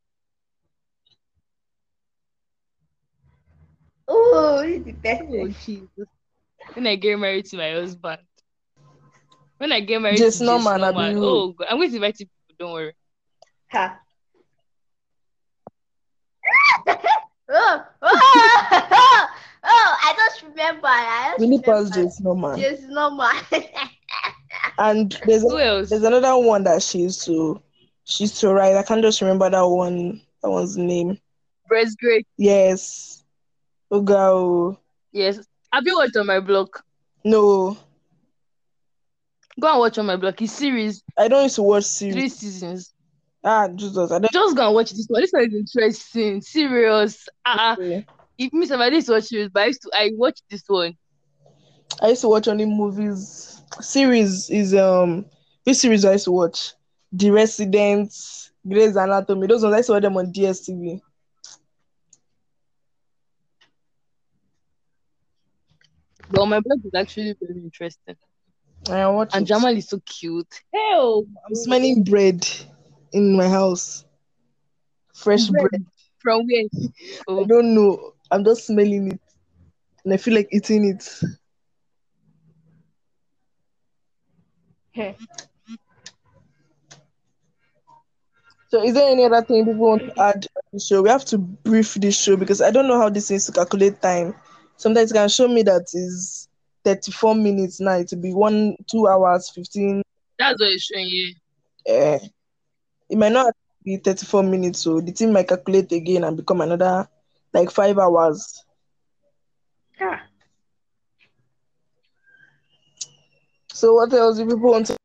Speaker 3: Oh, who's the best?
Speaker 2: Oh, Jesus. When I get married to my husband. When I get married
Speaker 1: Just
Speaker 2: to Jace
Speaker 1: normal,
Speaker 2: Norman.
Speaker 1: abi who?
Speaker 2: Oh, God. I'm going to invite you people, don't worry.
Speaker 3: Ha. Oh, oh, oh, oh, I just remember. I just
Speaker 1: Really pass
Speaker 3: remember.
Speaker 1: just normal.
Speaker 3: Just normal.
Speaker 1: And there's
Speaker 2: Who
Speaker 1: a,
Speaker 2: else?
Speaker 1: there's another one that she used to she used to write. I can't just remember that one. That one's name.
Speaker 2: Breast Great.
Speaker 1: Yes. Ogao.
Speaker 2: Yes. Have you watched on my blog?
Speaker 1: No,
Speaker 2: Go and watch on my blog. It's series,
Speaker 1: I don't used to watch series.
Speaker 2: three seasons.
Speaker 1: Ah, Jesus, I don't.
Speaker 2: Just go and watch this one. This one is interesting. Serious. Ah, uh,
Speaker 1: Okay.
Speaker 2: if Miss I didn't watch series, but I used to I watched this one.
Speaker 1: I used to watch only movies. Series is um which series I used to watch? The Residents, Grey's Anatomy. Those ones I used to watch them on D S T V.
Speaker 2: But on my blog is actually very interesting.
Speaker 1: I watch
Speaker 2: And
Speaker 1: it.
Speaker 2: Jamal is so cute. Hell,
Speaker 1: I'm smelling bread in my house. Fresh
Speaker 2: bread.
Speaker 1: bread.
Speaker 2: From where?
Speaker 1: I
Speaker 2: Oh,
Speaker 1: don't know. I'm just smelling it. And I feel like eating it. So is there any other thing people want to add to the show? We have to brief this show because I don't know how this is to calculate time. Sometimes it can show me that is thirty-four minutes now. It will be one, two hours, fifteen.
Speaker 2: that's what it's showing you.
Speaker 1: Uh, it might not be thirty-four minutes, so the thing might calculate again and become another like five hours.
Speaker 3: Ah.
Speaker 1: So what else do people want to?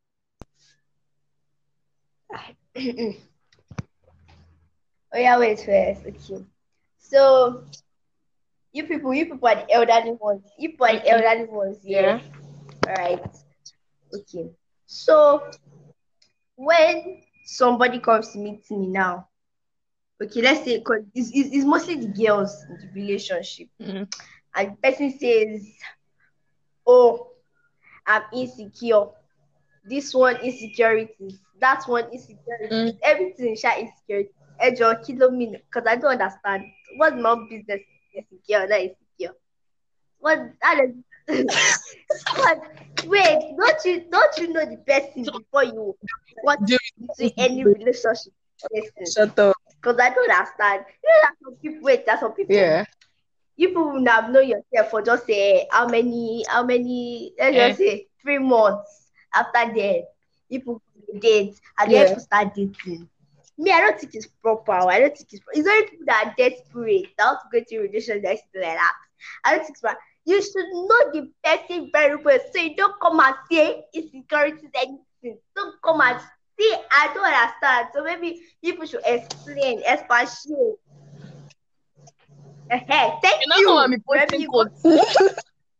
Speaker 3: Oh yeah, wait first. Okay. So you people, you people are the elderly ones. You people are the
Speaker 2: Okay.
Speaker 3: elderly ones, yeah.
Speaker 2: Yeah.
Speaker 3: All right. Okay. So when somebody comes to meet me now, okay, let's say because it's, it's, it's mostly the girls in the relationship,
Speaker 2: Mhm.
Speaker 3: and the person says, "Oh, I'm insecure. This one insecurities, that one insecurities,
Speaker 1: Mm.
Speaker 3: everything sha insecurity." Ejo, kilo me because I don't understand. What's my own business? Insecure, not insecure. What? That is, what? Wait, don't you don't you know the person
Speaker 2: So,
Speaker 3: before you want
Speaker 1: Do
Speaker 3: into any relationship with the person?
Speaker 1: Shut up.
Speaker 3: Because I don't understand. You know that some people wait, that some people
Speaker 1: Yeah.
Speaker 3: you people will have known yourself for just say how many how many let's
Speaker 2: eh,
Speaker 3: just say three months after that people date and then
Speaker 1: Yeah.
Speaker 3: people start dating. Me, I don't think it's proper. I don't think it's it's only people that are desperate that want to go into a relationship that is like that. I don't think it's proper. You should know the person very well. So you don't come and say insecurities anything. Don't come and see I don't understand. So maybe people should explain, expatiate. Hey, thank
Speaker 2: you know how I'm
Speaker 3: you. Maybe
Speaker 2: posting
Speaker 3: you go
Speaker 2: quotes.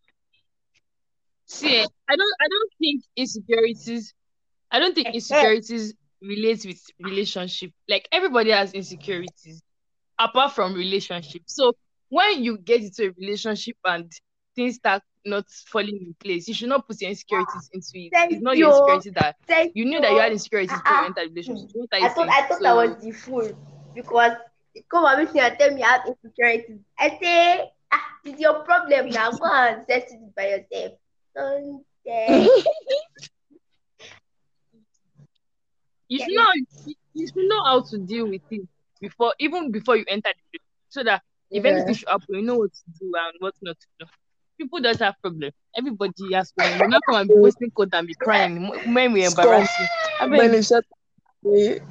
Speaker 2: See, eh, I don't I don't think insecurities I don't think
Speaker 3: hey.
Speaker 2: insecurities relate with relationship. Like everybody has insecurities apart from relationship. So when you get into a relationship and things start not falling in place, you should not put your insecurities into it. It's
Speaker 3: Thank
Speaker 2: not your
Speaker 3: you.
Speaker 2: insecurity that
Speaker 3: Thank
Speaker 2: you knew
Speaker 3: you.
Speaker 2: that you had insecurities before you
Speaker 3: Uh-uh.
Speaker 2: entered the
Speaker 3: Hmm.
Speaker 2: relationship. What are
Speaker 3: I
Speaker 2: you
Speaker 3: thought
Speaker 2: saying?
Speaker 3: I thought I was
Speaker 2: So
Speaker 3: the fool because you come and meet me and tell me I have insecurities. I say, ah, it's your problem now. Go and settle it by yourself. Don't say.
Speaker 2: you should know you, you should know how to deal with it before even before you enter the relationship so that if
Speaker 1: Yeah.
Speaker 2: anything should happen, you know what to do and what not to do. People don't have problem. Everybody has problem. You not come and be posting code and be crying. Men will
Speaker 1: Scum.
Speaker 2: embarrass you. I beg.
Speaker 1: Benny, shut up.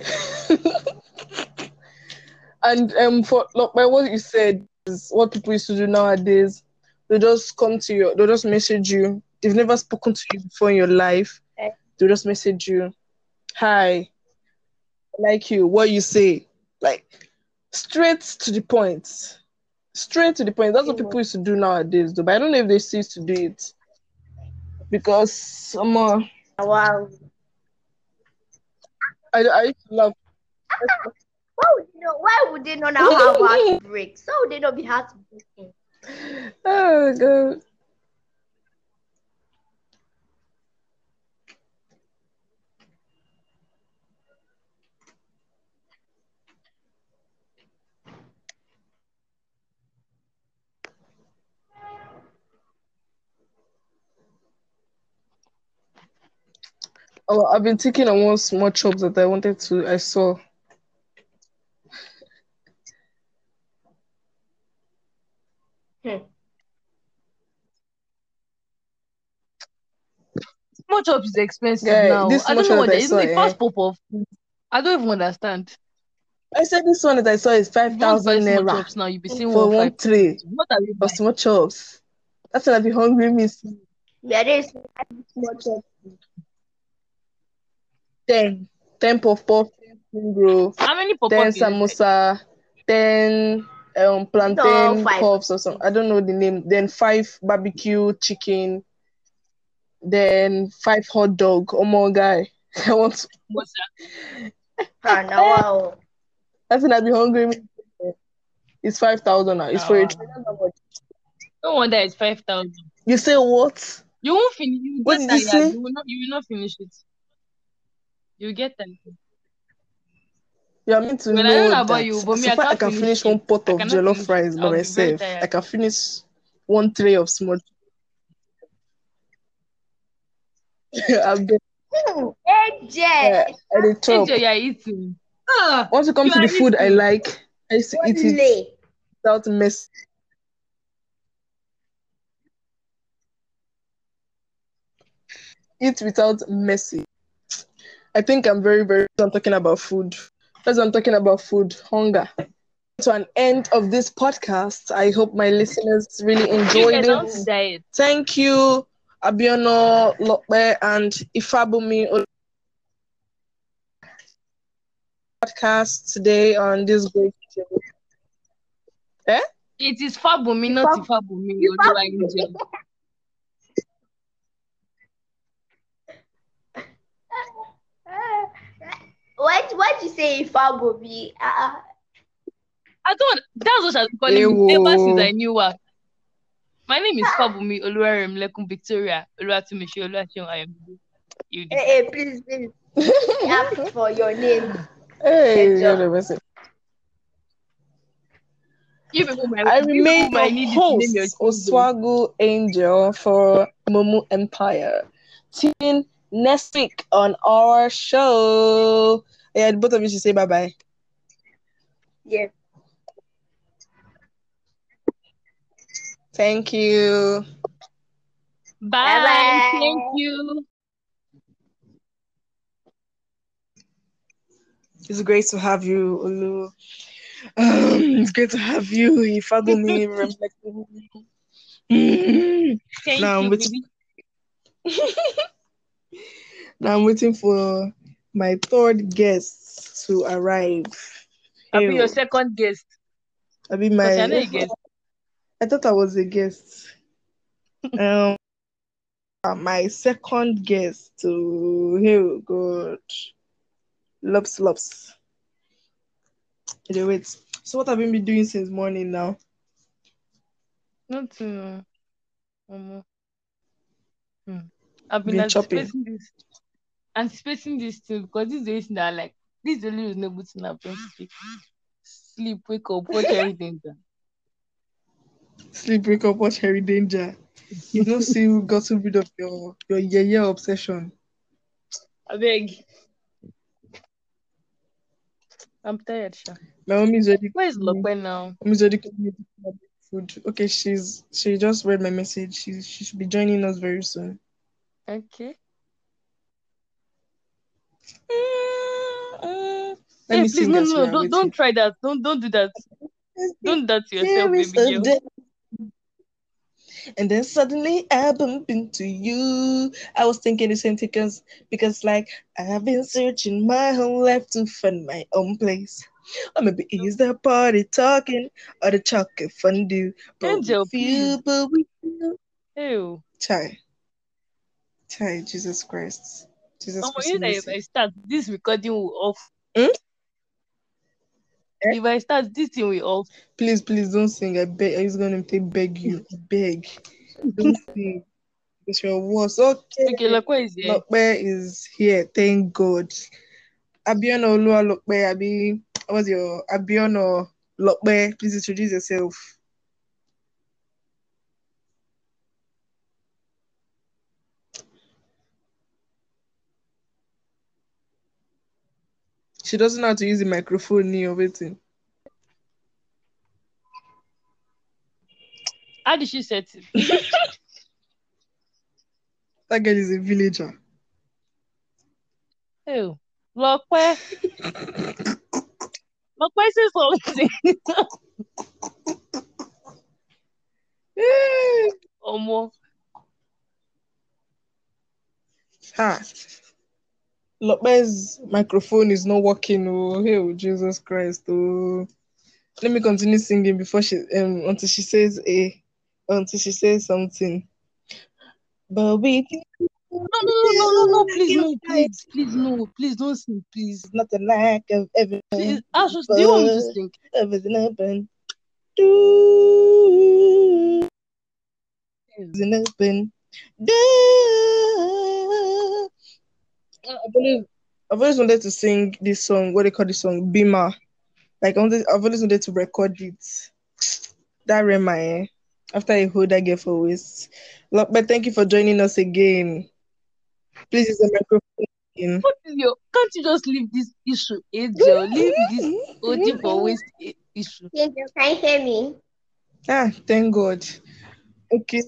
Speaker 1: And um, for like by what you said is what people used to do nowadays. They just come to you. They just message you. They've never spoken to you before in your life.
Speaker 3: Eh,
Speaker 1: They just message you. Hi, I like you. What you say? Like straight to the point. Straight to the point. That's what
Speaker 3: you know.
Speaker 1: people used to do nowadays, though. But I don't know if they cease to do it because some uh,
Speaker 3: Wow.
Speaker 1: I I used to love.
Speaker 3: Why would you know? Why would they not now have heartbreaks? So would they not be heartbroken?
Speaker 1: Oh god. Oh, I've been taking on one small job that I wanted to. I saw.
Speaker 3: Hmm.
Speaker 2: Small chops is expensive
Speaker 1: Guy,
Speaker 2: now.
Speaker 1: this
Speaker 2: I
Speaker 1: small
Speaker 2: don't know
Speaker 1: job
Speaker 2: what
Speaker 1: that
Speaker 2: that
Speaker 1: I
Speaker 2: is.
Speaker 1: saw,
Speaker 2: It
Speaker 1: eh?
Speaker 2: fast pop off. I don't even understand.
Speaker 1: I said this one that I saw is
Speaker 2: If
Speaker 1: five
Speaker 2: you want to buy
Speaker 1: thousand
Speaker 2: small
Speaker 1: naira
Speaker 2: chops now, you be seeing
Speaker 1: for
Speaker 2: one
Speaker 1: one
Speaker 2: five
Speaker 1: tray
Speaker 2: fifty. What are we
Speaker 1: of
Speaker 2: buying?
Speaker 1: small chops. That's when I be hungry, miss.
Speaker 3: Yeah, there is much of
Speaker 1: Ten. Ten puff puff, ten spring roll,
Speaker 2: How many pop
Speaker 1: ten
Speaker 2: up is it?
Speaker 1: samosa, ten um
Speaker 3: no
Speaker 1: plantain
Speaker 3: five.
Speaker 1: puffs or something. I don't know the name. Then five barbecue chicken, then five hot dog. Oh my guy. I want to,
Speaker 2: What's that?
Speaker 3: Ah, now wow.
Speaker 1: that's when I be hungry. Miss. It's five thousand now. It's for a
Speaker 2: Oh,
Speaker 1: trainer. How much?
Speaker 2: no wonder it's five thousand.
Speaker 1: You say what?
Speaker 2: You won't finish. You
Speaker 1: What
Speaker 2: get
Speaker 1: did you
Speaker 2: tired.
Speaker 1: say?
Speaker 2: You will not. You will not finish it. You get tired.
Speaker 1: You are meant to
Speaker 2: Well, I don't
Speaker 1: know
Speaker 2: know about
Speaker 1: that
Speaker 2: you, but me,
Speaker 1: so
Speaker 2: I
Speaker 1: far I
Speaker 2: can't
Speaker 1: can
Speaker 2: finish
Speaker 1: finish
Speaker 2: it.
Speaker 1: one pot
Speaker 2: I
Speaker 1: of
Speaker 2: cannot
Speaker 1: jollof
Speaker 2: finish it.
Speaker 1: rice by
Speaker 2: I'll be very
Speaker 1: myself. I
Speaker 2: tired.
Speaker 1: can finish one tray of small. I've been
Speaker 3: Hmm. A J.
Speaker 1: uh, at the top.
Speaker 2: Enjoy your eating. Ah,
Speaker 1: Once you come
Speaker 2: you
Speaker 1: to
Speaker 2: are
Speaker 1: the food I
Speaker 2: eating.
Speaker 1: like, I used to eat it
Speaker 3: Only.
Speaker 1: without mess. Eat without messy. I think I'm very, very. I'm talking about food. As I'm talking about food, hunger. To an end of this podcast. I hope my listeners really
Speaker 2: You
Speaker 1: enjoyed
Speaker 2: guys, I
Speaker 1: it.
Speaker 2: want to diet.
Speaker 1: Thank you, Abiono Lokbe and Ifabumi podcast today on this great show. Eh?
Speaker 2: It is Fabumi,
Speaker 3: If
Speaker 2: not
Speaker 3: I,
Speaker 2: Ifabumi.
Speaker 3: if I,
Speaker 2: Oluwa Angel.
Speaker 3: can't you say Ifabobi? Uh,
Speaker 2: I don't. That's what she's calling me ever since I
Speaker 1: Ewo.
Speaker 2: knew her. My name is Fabumi Oluwaremilekun Victoria Oluwatumishi Oluwaseun Ayomide. You
Speaker 3: hey,
Speaker 2: decide.
Speaker 3: hey, please, please. We asked for your name.
Speaker 1: Hey,
Speaker 3: Ejo.
Speaker 1: you're the best.
Speaker 2: You people might,
Speaker 1: I
Speaker 2: you
Speaker 1: remain
Speaker 2: people might
Speaker 1: your
Speaker 2: need it to name your
Speaker 1: host,
Speaker 2: children.
Speaker 1: Oswago Angel for Momo Empire. Tune in next week on our show. Yeah, both of you should say bye bye.
Speaker 3: Yes.
Speaker 1: Thank you.
Speaker 2: Bye.
Speaker 3: Bye-bye.
Speaker 2: Thank you.
Speaker 1: It's great to have you, Olu. Um, it's great to have you, Ifabumi. Mm.
Speaker 2: Thank
Speaker 1: Now I'm
Speaker 2: you,
Speaker 1: waiting.
Speaker 2: baby.
Speaker 1: Now I'm waiting for my third guest to arrive.
Speaker 2: I'll be your
Speaker 1: Ew.
Speaker 2: second guest.
Speaker 1: I'll be
Speaker 2: Because I know
Speaker 1: my.
Speaker 2: you guest.
Speaker 1: I thought I was a guest. um, uh, my second guest to oh God, lops lops. Okay, wait. So what have you been doing since morning now?
Speaker 2: Nothing. Um, hmm. I've been
Speaker 1: Been
Speaker 2: anticipating
Speaker 1: chopping.
Speaker 2: this, anticipating this thing because this is that like this is the only reasonable thing I've done to sleep. Sleep, wake up, watch everything done.
Speaker 1: Sleep, wake up, watch Harry Danger. You've not still gotten rid of your your yeah yeah obsession.
Speaker 2: I beg. I'm tired, Sha.
Speaker 1: My mom is already.
Speaker 2: Where is Lope now?
Speaker 1: Mom is already cooking me food. Okay, she's she just read my message. She she should be joining us very soon.
Speaker 2: Okay.
Speaker 1: Mm-mm. Let
Speaker 2: Hey,
Speaker 1: me
Speaker 2: please,
Speaker 1: sing
Speaker 2: no,
Speaker 1: as we
Speaker 2: no,
Speaker 1: are
Speaker 2: don't, don't
Speaker 1: waiting.
Speaker 2: try that. Don't, don't do that. Don't do that to yourself,
Speaker 1: There is
Speaker 2: baby
Speaker 1: a
Speaker 2: girl.
Speaker 1: day. And then suddenly I bump into you. I was thinking the same thing because, because like I've been searching my whole life to find my own place. Or maybe is the party talking or the chocolate fondue? But
Speaker 2: Angel,
Speaker 1: with
Speaker 2: please.
Speaker 1: you, but with you.
Speaker 2: Ew.
Speaker 1: Chai. Chai, Jesus Christ. Jesus
Speaker 2: Um,
Speaker 1: Christ.
Speaker 2: you know, if
Speaker 1: Mercy.
Speaker 2: I start, this recording will off.
Speaker 1: Hmm?
Speaker 2: If I start, this thing will off.
Speaker 1: Please, please don't sing. I beg. I'm just gonna take beg you. Beg. Don't sing. It's your worst. Okay.
Speaker 2: Okay, like what is here?
Speaker 1: Lokbe is here. Thank God. Abiona Olua Lokbe. Abi, what's your Abiona Lokbe? Please introduce yourself. She doesn't know how to use the microphone near waiting.
Speaker 2: How did she set it?
Speaker 1: That girl is a villager.
Speaker 2: Ew. Look where. Look where say something. Omo.
Speaker 1: Ha. Lokbe's microphone is not working. Oh, hey, Jesus Christ. Oh. Let me continue singing before she um until she says a until she says something. But we
Speaker 2: No, no, no, no, no, no, please, no, please, please, no, please don't sing, please.
Speaker 1: It's not a lack of
Speaker 2: Please,
Speaker 1: everything.
Speaker 2: Ashley, do you want me to sing?
Speaker 1: Everything happened. Do everything happened. Do. I've always, I've always wanted to sing this song. What they call this song, Bima. Like I wanted, I've always wanted to record it. That Rema, eh? After I hold that girl for waist. Look, but thank you for joining us again. Please use the microphone. In.
Speaker 2: What is your? Can't you just leave this issue, Angel? Leave this O G for waste i- issue.
Speaker 3: Can you can you hear me?
Speaker 1: Ah, thank God. Okay.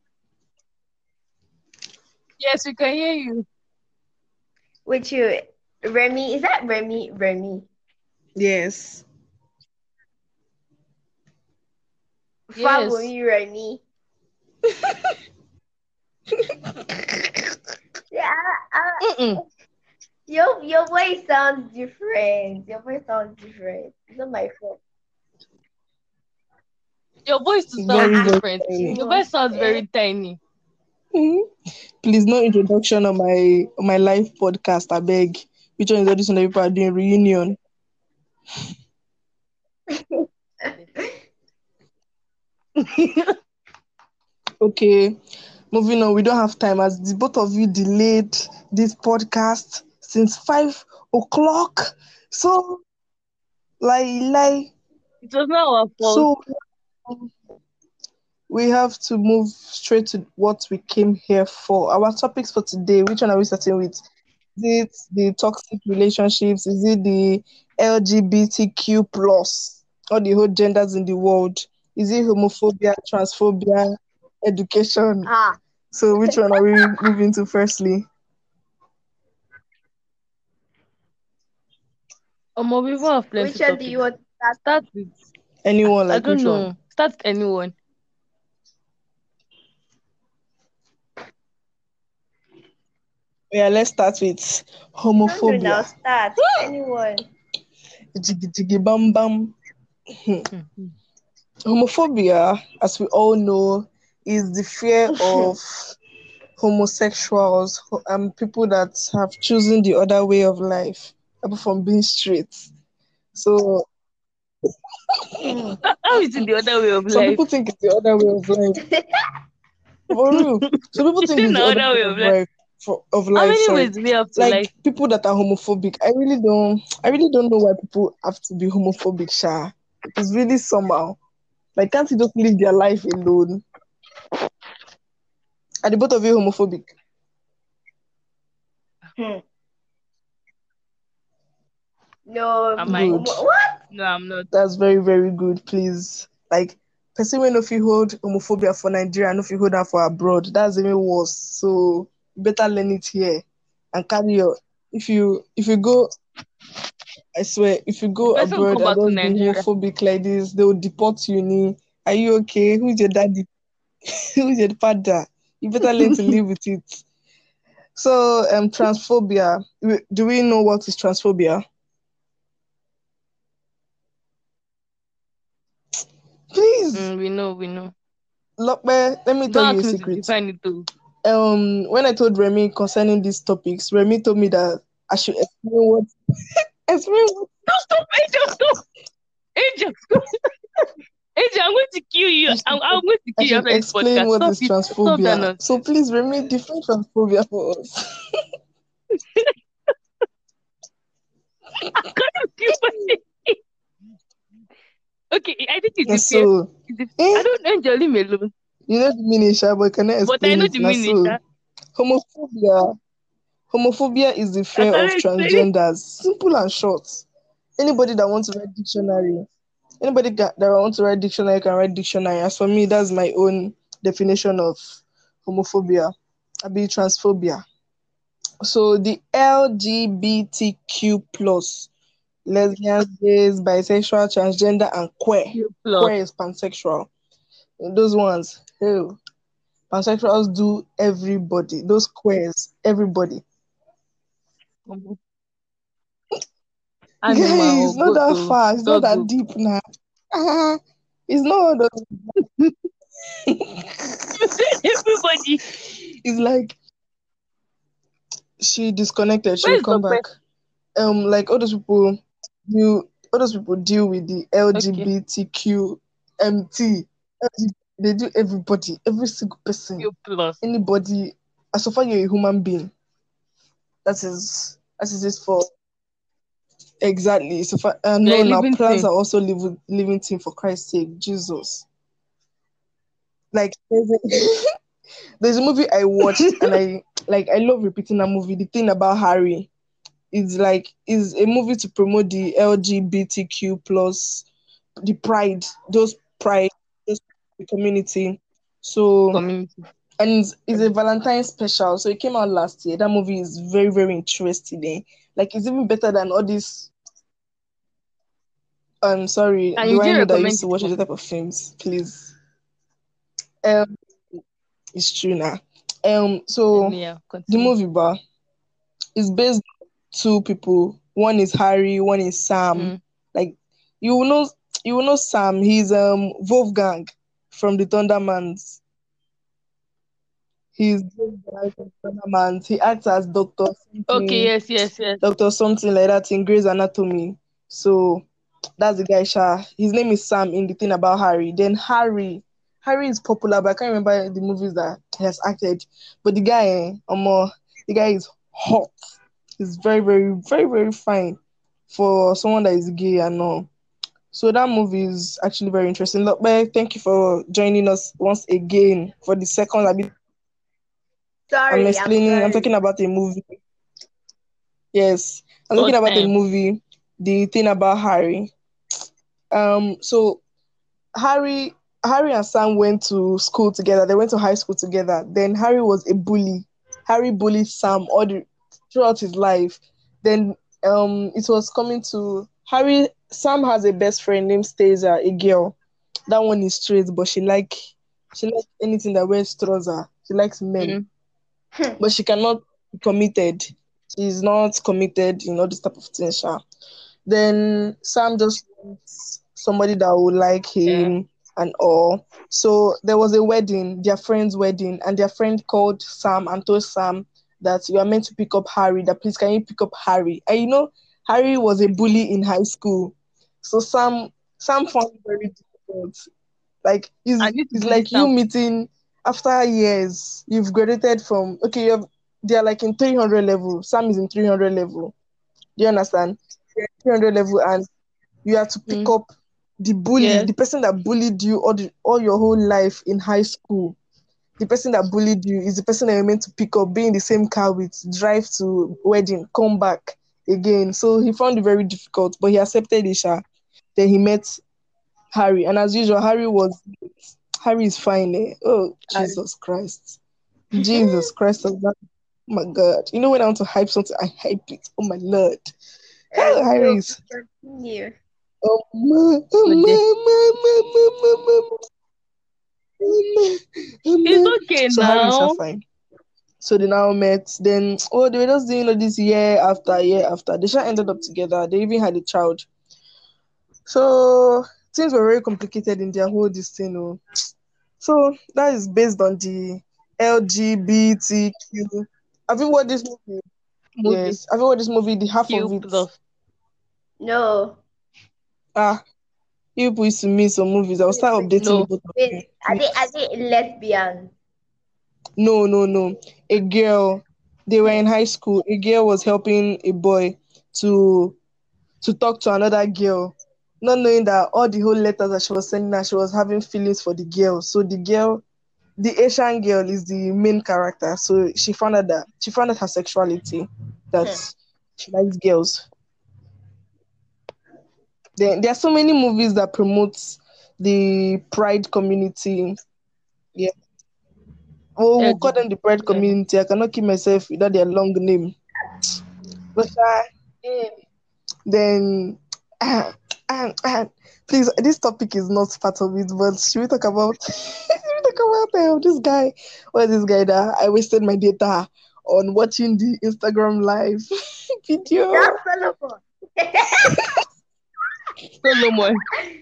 Speaker 2: Yes, we can hear you.
Speaker 3: With you, Remy. Is that Remy? Remy.
Speaker 1: Yes.
Speaker 2: Yes.
Speaker 3: Fabomi Remy. Yeah. Uh,
Speaker 1: Mm-mm.
Speaker 3: your your voice sounds different. Your voice sounds different. It's not my fault.
Speaker 2: Your voice too
Speaker 1: Very,
Speaker 2: sounds
Speaker 1: very
Speaker 2: different.
Speaker 1: tiny.
Speaker 2: Your voice sounds very tiny.
Speaker 1: Mhm. Please, no introduction on my on my live podcast. I beg. Which one is all this one that people are doing? Reunion. Okay, moving on. We don't have time as the both of you delayed this podcast since five o'clock. So, like, like,
Speaker 2: It was not our fault.
Speaker 1: so we have to move straight to what we came here for. Our topics for today, which one are we starting with? Is it the toxic relationships? Is it the L G B T Q plus? Or the whole genders in the world? Is it homophobia, transphobia, education?
Speaker 3: Ah,
Speaker 1: So which one are we moving to firstly?
Speaker 2: Um, we will have plenty
Speaker 3: which one do you
Speaker 2: topics.
Speaker 3: want to start?
Speaker 2: Start with
Speaker 1: Anyone,
Speaker 2: I
Speaker 1: like
Speaker 2: don't
Speaker 1: which one?
Speaker 2: know. Start with anyone.
Speaker 1: Yeah, let's start with
Speaker 3: I don't know now.
Speaker 1: homophobia.
Speaker 3: Start. Anyone.
Speaker 1: Jiggy jiggy bam bam.
Speaker 2: Mhm.
Speaker 1: Homophobia, as we all know, is the fear of homosexuals, ho- um, people that have chosen the other way of life, apart from being straight. So
Speaker 3: Hmm.
Speaker 2: How how is it the other way of
Speaker 1: some
Speaker 2: life?
Speaker 1: people think it's the other way of life. For real. Some people
Speaker 2: It's
Speaker 1: think
Speaker 2: in
Speaker 1: it's
Speaker 2: the
Speaker 1: the other
Speaker 2: other
Speaker 1: way
Speaker 2: way
Speaker 1: of
Speaker 2: of life.
Speaker 1: life. For, of
Speaker 2: How
Speaker 1: life,
Speaker 2: many
Speaker 1: sorry.
Speaker 2: ways do we have to
Speaker 1: Like
Speaker 2: life?
Speaker 1: people that are homophobic, I really don't. I really don't know why people have to be homophobic. Sha, it's really somehow. Like, can't you just live their life alone? Are the both of you homophobic?
Speaker 3: Hmm. No.
Speaker 2: Am I?
Speaker 1: Good.
Speaker 3: homo- What?
Speaker 2: No, I'm not.
Speaker 1: That's very, very good. Please, like, person when if you hold homophobia for Nigeria, and if you hold that for abroad, that's even worse. So you better learn it here and carry your. If you if you go, I swear, if you
Speaker 2: The
Speaker 1: go
Speaker 2: person will
Speaker 1: abroad
Speaker 2: come
Speaker 1: and
Speaker 2: back to
Speaker 1: just be
Speaker 2: Nigeria.
Speaker 1: homophobic like this, they will deport you. Ni. Are you okay? Who's your daddy? Who's your father? You better learn to live with it. So, um, transphobia. we- Do we know what is transphobia? Please,
Speaker 2: Mm, we know, we know.
Speaker 1: Lokpe, let me tell
Speaker 2: Don't
Speaker 1: you a
Speaker 2: ask me to
Speaker 1: secret.
Speaker 2: define it too.
Speaker 1: Um, when I told Remy concerning these topics, Remy told me that I should explain what explain what
Speaker 2: Don't stop, Angel, stop. Angel, stop. Angel, I'm going to kill you.
Speaker 1: I should,
Speaker 2: I'm, I'm going to
Speaker 1: I
Speaker 2: kill you
Speaker 1: should
Speaker 2: after this
Speaker 1: explain
Speaker 2: podcast.
Speaker 1: what
Speaker 2: Stop
Speaker 1: is
Speaker 2: it. Stop that
Speaker 1: transphobia. So
Speaker 2: nonsense.
Speaker 1: please, Remy, define transphobia for us.
Speaker 2: I can't kill myself. Okay, I think it's
Speaker 1: And
Speaker 2: the fear.
Speaker 1: so,
Speaker 2: It's the, I
Speaker 1: eh,
Speaker 2: don't know, Angel, leave me alone.
Speaker 1: you know the meaning, Sha, but can I
Speaker 2: But I
Speaker 1: explain
Speaker 2: know
Speaker 1: it
Speaker 2: the
Speaker 1: now?
Speaker 2: meaning,
Speaker 1: So,
Speaker 2: sha.
Speaker 1: homophobia, homophobia is the
Speaker 2: I
Speaker 1: fear of
Speaker 2: can't explain it.
Speaker 1: transgenders. Simple and short. Anybody that wants to write dictionary, anybody ga- that wants to write dictionary can write dictionary. As for me, that's my own definition of homophobia. I be transphobia. So the L G B T Q plus, lesbians, gays, bisexual, transgender, and queer.
Speaker 2: You plot.
Speaker 1: Queer is pansexual. Those ones, hell, pansexuals do everybody. Those queers, everybody.
Speaker 2: Animal
Speaker 1: Guys,
Speaker 2: or
Speaker 1: it's not
Speaker 2: goat
Speaker 1: that
Speaker 2: or
Speaker 1: far. It's not
Speaker 2: dog.
Speaker 1: that
Speaker 2: Or...
Speaker 1: deep now. Ah, it's not.
Speaker 2: You said everybody.
Speaker 1: It's like she disconnected. She will
Speaker 2: Where is the
Speaker 1: come back.
Speaker 2: pet?
Speaker 1: Um, like all those people, you all those people deal with the
Speaker 2: Okay.
Speaker 1: LGBTQMT. They do everybody, every single person,
Speaker 2: You plus.
Speaker 1: anybody. As so far you're a human being, that is that is it for exactly. So far, uh,
Speaker 2: You're
Speaker 1: no,
Speaker 2: a
Speaker 1: now
Speaker 2: living
Speaker 1: plants
Speaker 2: thing.
Speaker 1: are also living living thing for Christ's sake, Jesus. Like there's a, there's a movie I watched and I like I love repeating that movie. The thing about Harry. It's like is a movie to promote the L G B T Q plus the pride, those pride, those the community. So
Speaker 2: Community.
Speaker 1: and it's, it's a Valentine special. So it came out last year. That movie is very, very interesting. Eh? Like it's even better than all this. I'm sorry,
Speaker 2: And you
Speaker 1: do I
Speaker 2: did
Speaker 1: know that you used
Speaker 2: recommend
Speaker 1: to
Speaker 2: it
Speaker 1: watch
Speaker 2: for
Speaker 1: this
Speaker 2: me.
Speaker 1: type of films? Please. Um it's true now. Um so
Speaker 2: Yeah,
Speaker 1: the
Speaker 2: continue.
Speaker 1: movie bar is based on two people. One is Harry, one is Sam.
Speaker 2: Mm.
Speaker 1: Like you will know you will know Sam. He's um Wolfgang from the Thundermans. He's doing the life of tournament. He acts as Doctor
Speaker 2: Okay,
Speaker 1: something,
Speaker 2: yes, yes, yes.
Speaker 1: Doctor something like that in Grey's Anatomy. So that's the guy, Sha. His name is Sam in the thing about Harry. Then Harry, Harry is popular, but I can't remember the movies that he has acted. But the guy, eh, Omo, the guy is hot. He's very, very, very, very fine for someone that is gay and all. So that movie is actually very interesting. Look, but thank you for joining us once again for the second. I mean, I'm
Speaker 3: Sorry, I'm
Speaker 1: explaining. I'm talking
Speaker 3: sorry.
Speaker 1: about a movie. Yes, I'm talking
Speaker 2: First
Speaker 1: about a
Speaker 2: time.
Speaker 1: movie. The thing about Harry. Um, so Harry, Harry and Sam went to school together. They went to high school together. Then Harry was a bully. Harry bullied Sam all the throughout his life. Then um, it was coming to Harry. Sam has a best friend named Stasia, a girl. That one is straight, but she like she likes anything that wears trouser. She likes men,
Speaker 2: Mm.
Speaker 1: but she cannot be committed. She's not committed, you know, this type of thing. Sha. Then Sam just wants somebody that would like
Speaker 2: Yeah.
Speaker 1: him and all. So there was a wedding, their friend's wedding, and their friend called Sam and told Sam that you are meant to pick up Harry. That please can you pick up Harry? And you know, Harry was a bully in high school, so Sam Sam found it very difficult. Like
Speaker 2: I
Speaker 1: it's
Speaker 2: need to
Speaker 1: it's
Speaker 2: bully
Speaker 1: like you
Speaker 2: Sam.
Speaker 1: meeting after years. You've graduated from okay, you're they're like in three hundred level. Sam is in three hundred level. Do you understand? They're in three hundred level, and you have to pick
Speaker 2: Mm.
Speaker 1: up the bully,
Speaker 2: Yes.
Speaker 1: the person that bullied you all the, all your whole life in high school. The person that bullied you is the person that you're meant to pick up, be in the same car with, drive to wedding, come back again. So he found it very difficult, but he accepted it. Sha. Then he met Harry, and as usual, Harry was Harry is fine. Eh? Oh
Speaker 2: Harry.
Speaker 1: Jesus Christ, Jesus Christ of that. Oh my God! You know when I want to hype something, I hype it. Oh my Lord! Oh,
Speaker 3: Um,
Speaker 1: Harry
Speaker 3: so
Speaker 1: is.
Speaker 3: continue.
Speaker 1: Oh my,
Speaker 2: So there.
Speaker 1: oh my, my, my, my, my, my,
Speaker 2: It's
Speaker 1: my.
Speaker 2: okay
Speaker 1: So Harry is
Speaker 2: now.
Speaker 1: fine. So they now met. Then oh, they were just doing all this year after year after. They just ended up together. They even had a child. So things were very complicated in their whole this thing. Oh. So that is based on the L G B T Q. Have you watched this movie?
Speaker 2: Movie.
Speaker 1: Yes. Have you watched this movie? The half of
Speaker 2: Q
Speaker 1: it.
Speaker 2: plus.
Speaker 3: No.
Speaker 1: Ah, you people used to miss some movies. I'll
Speaker 3: Wait,
Speaker 1: start
Speaker 3: wait,
Speaker 1: updating the
Speaker 2: No.
Speaker 1: both of you.
Speaker 3: wait. Are they are
Speaker 1: Please.
Speaker 3: they lesbian?
Speaker 1: No, no, no. A girl. They were in
Speaker 3: Hmm.
Speaker 1: high school. A girl was helping a boy to to talk to another girl, not knowing that all the whole letters that she was sending her, she was having feelings for the girl. So the girl, the Asian girl, is the main character. So she found out that she found out her sexuality, that
Speaker 3: Hmm.
Speaker 1: she likes girls. Then there are so many movies that promotes the pride community. Yeah. Oh, we'll call them the
Speaker 2: L G B T.
Speaker 1: pride
Speaker 2: Yeah.
Speaker 1: community. I cannot keep myself without their long name. But uh, eh, then ah, ah, ah, please, this topic is not part of it, but should we talk about should we talk about um, this guy? What is this guy that I wasted my data on watching the Instagram live video?
Speaker 3: That's Solomon.
Speaker 2: Solomon.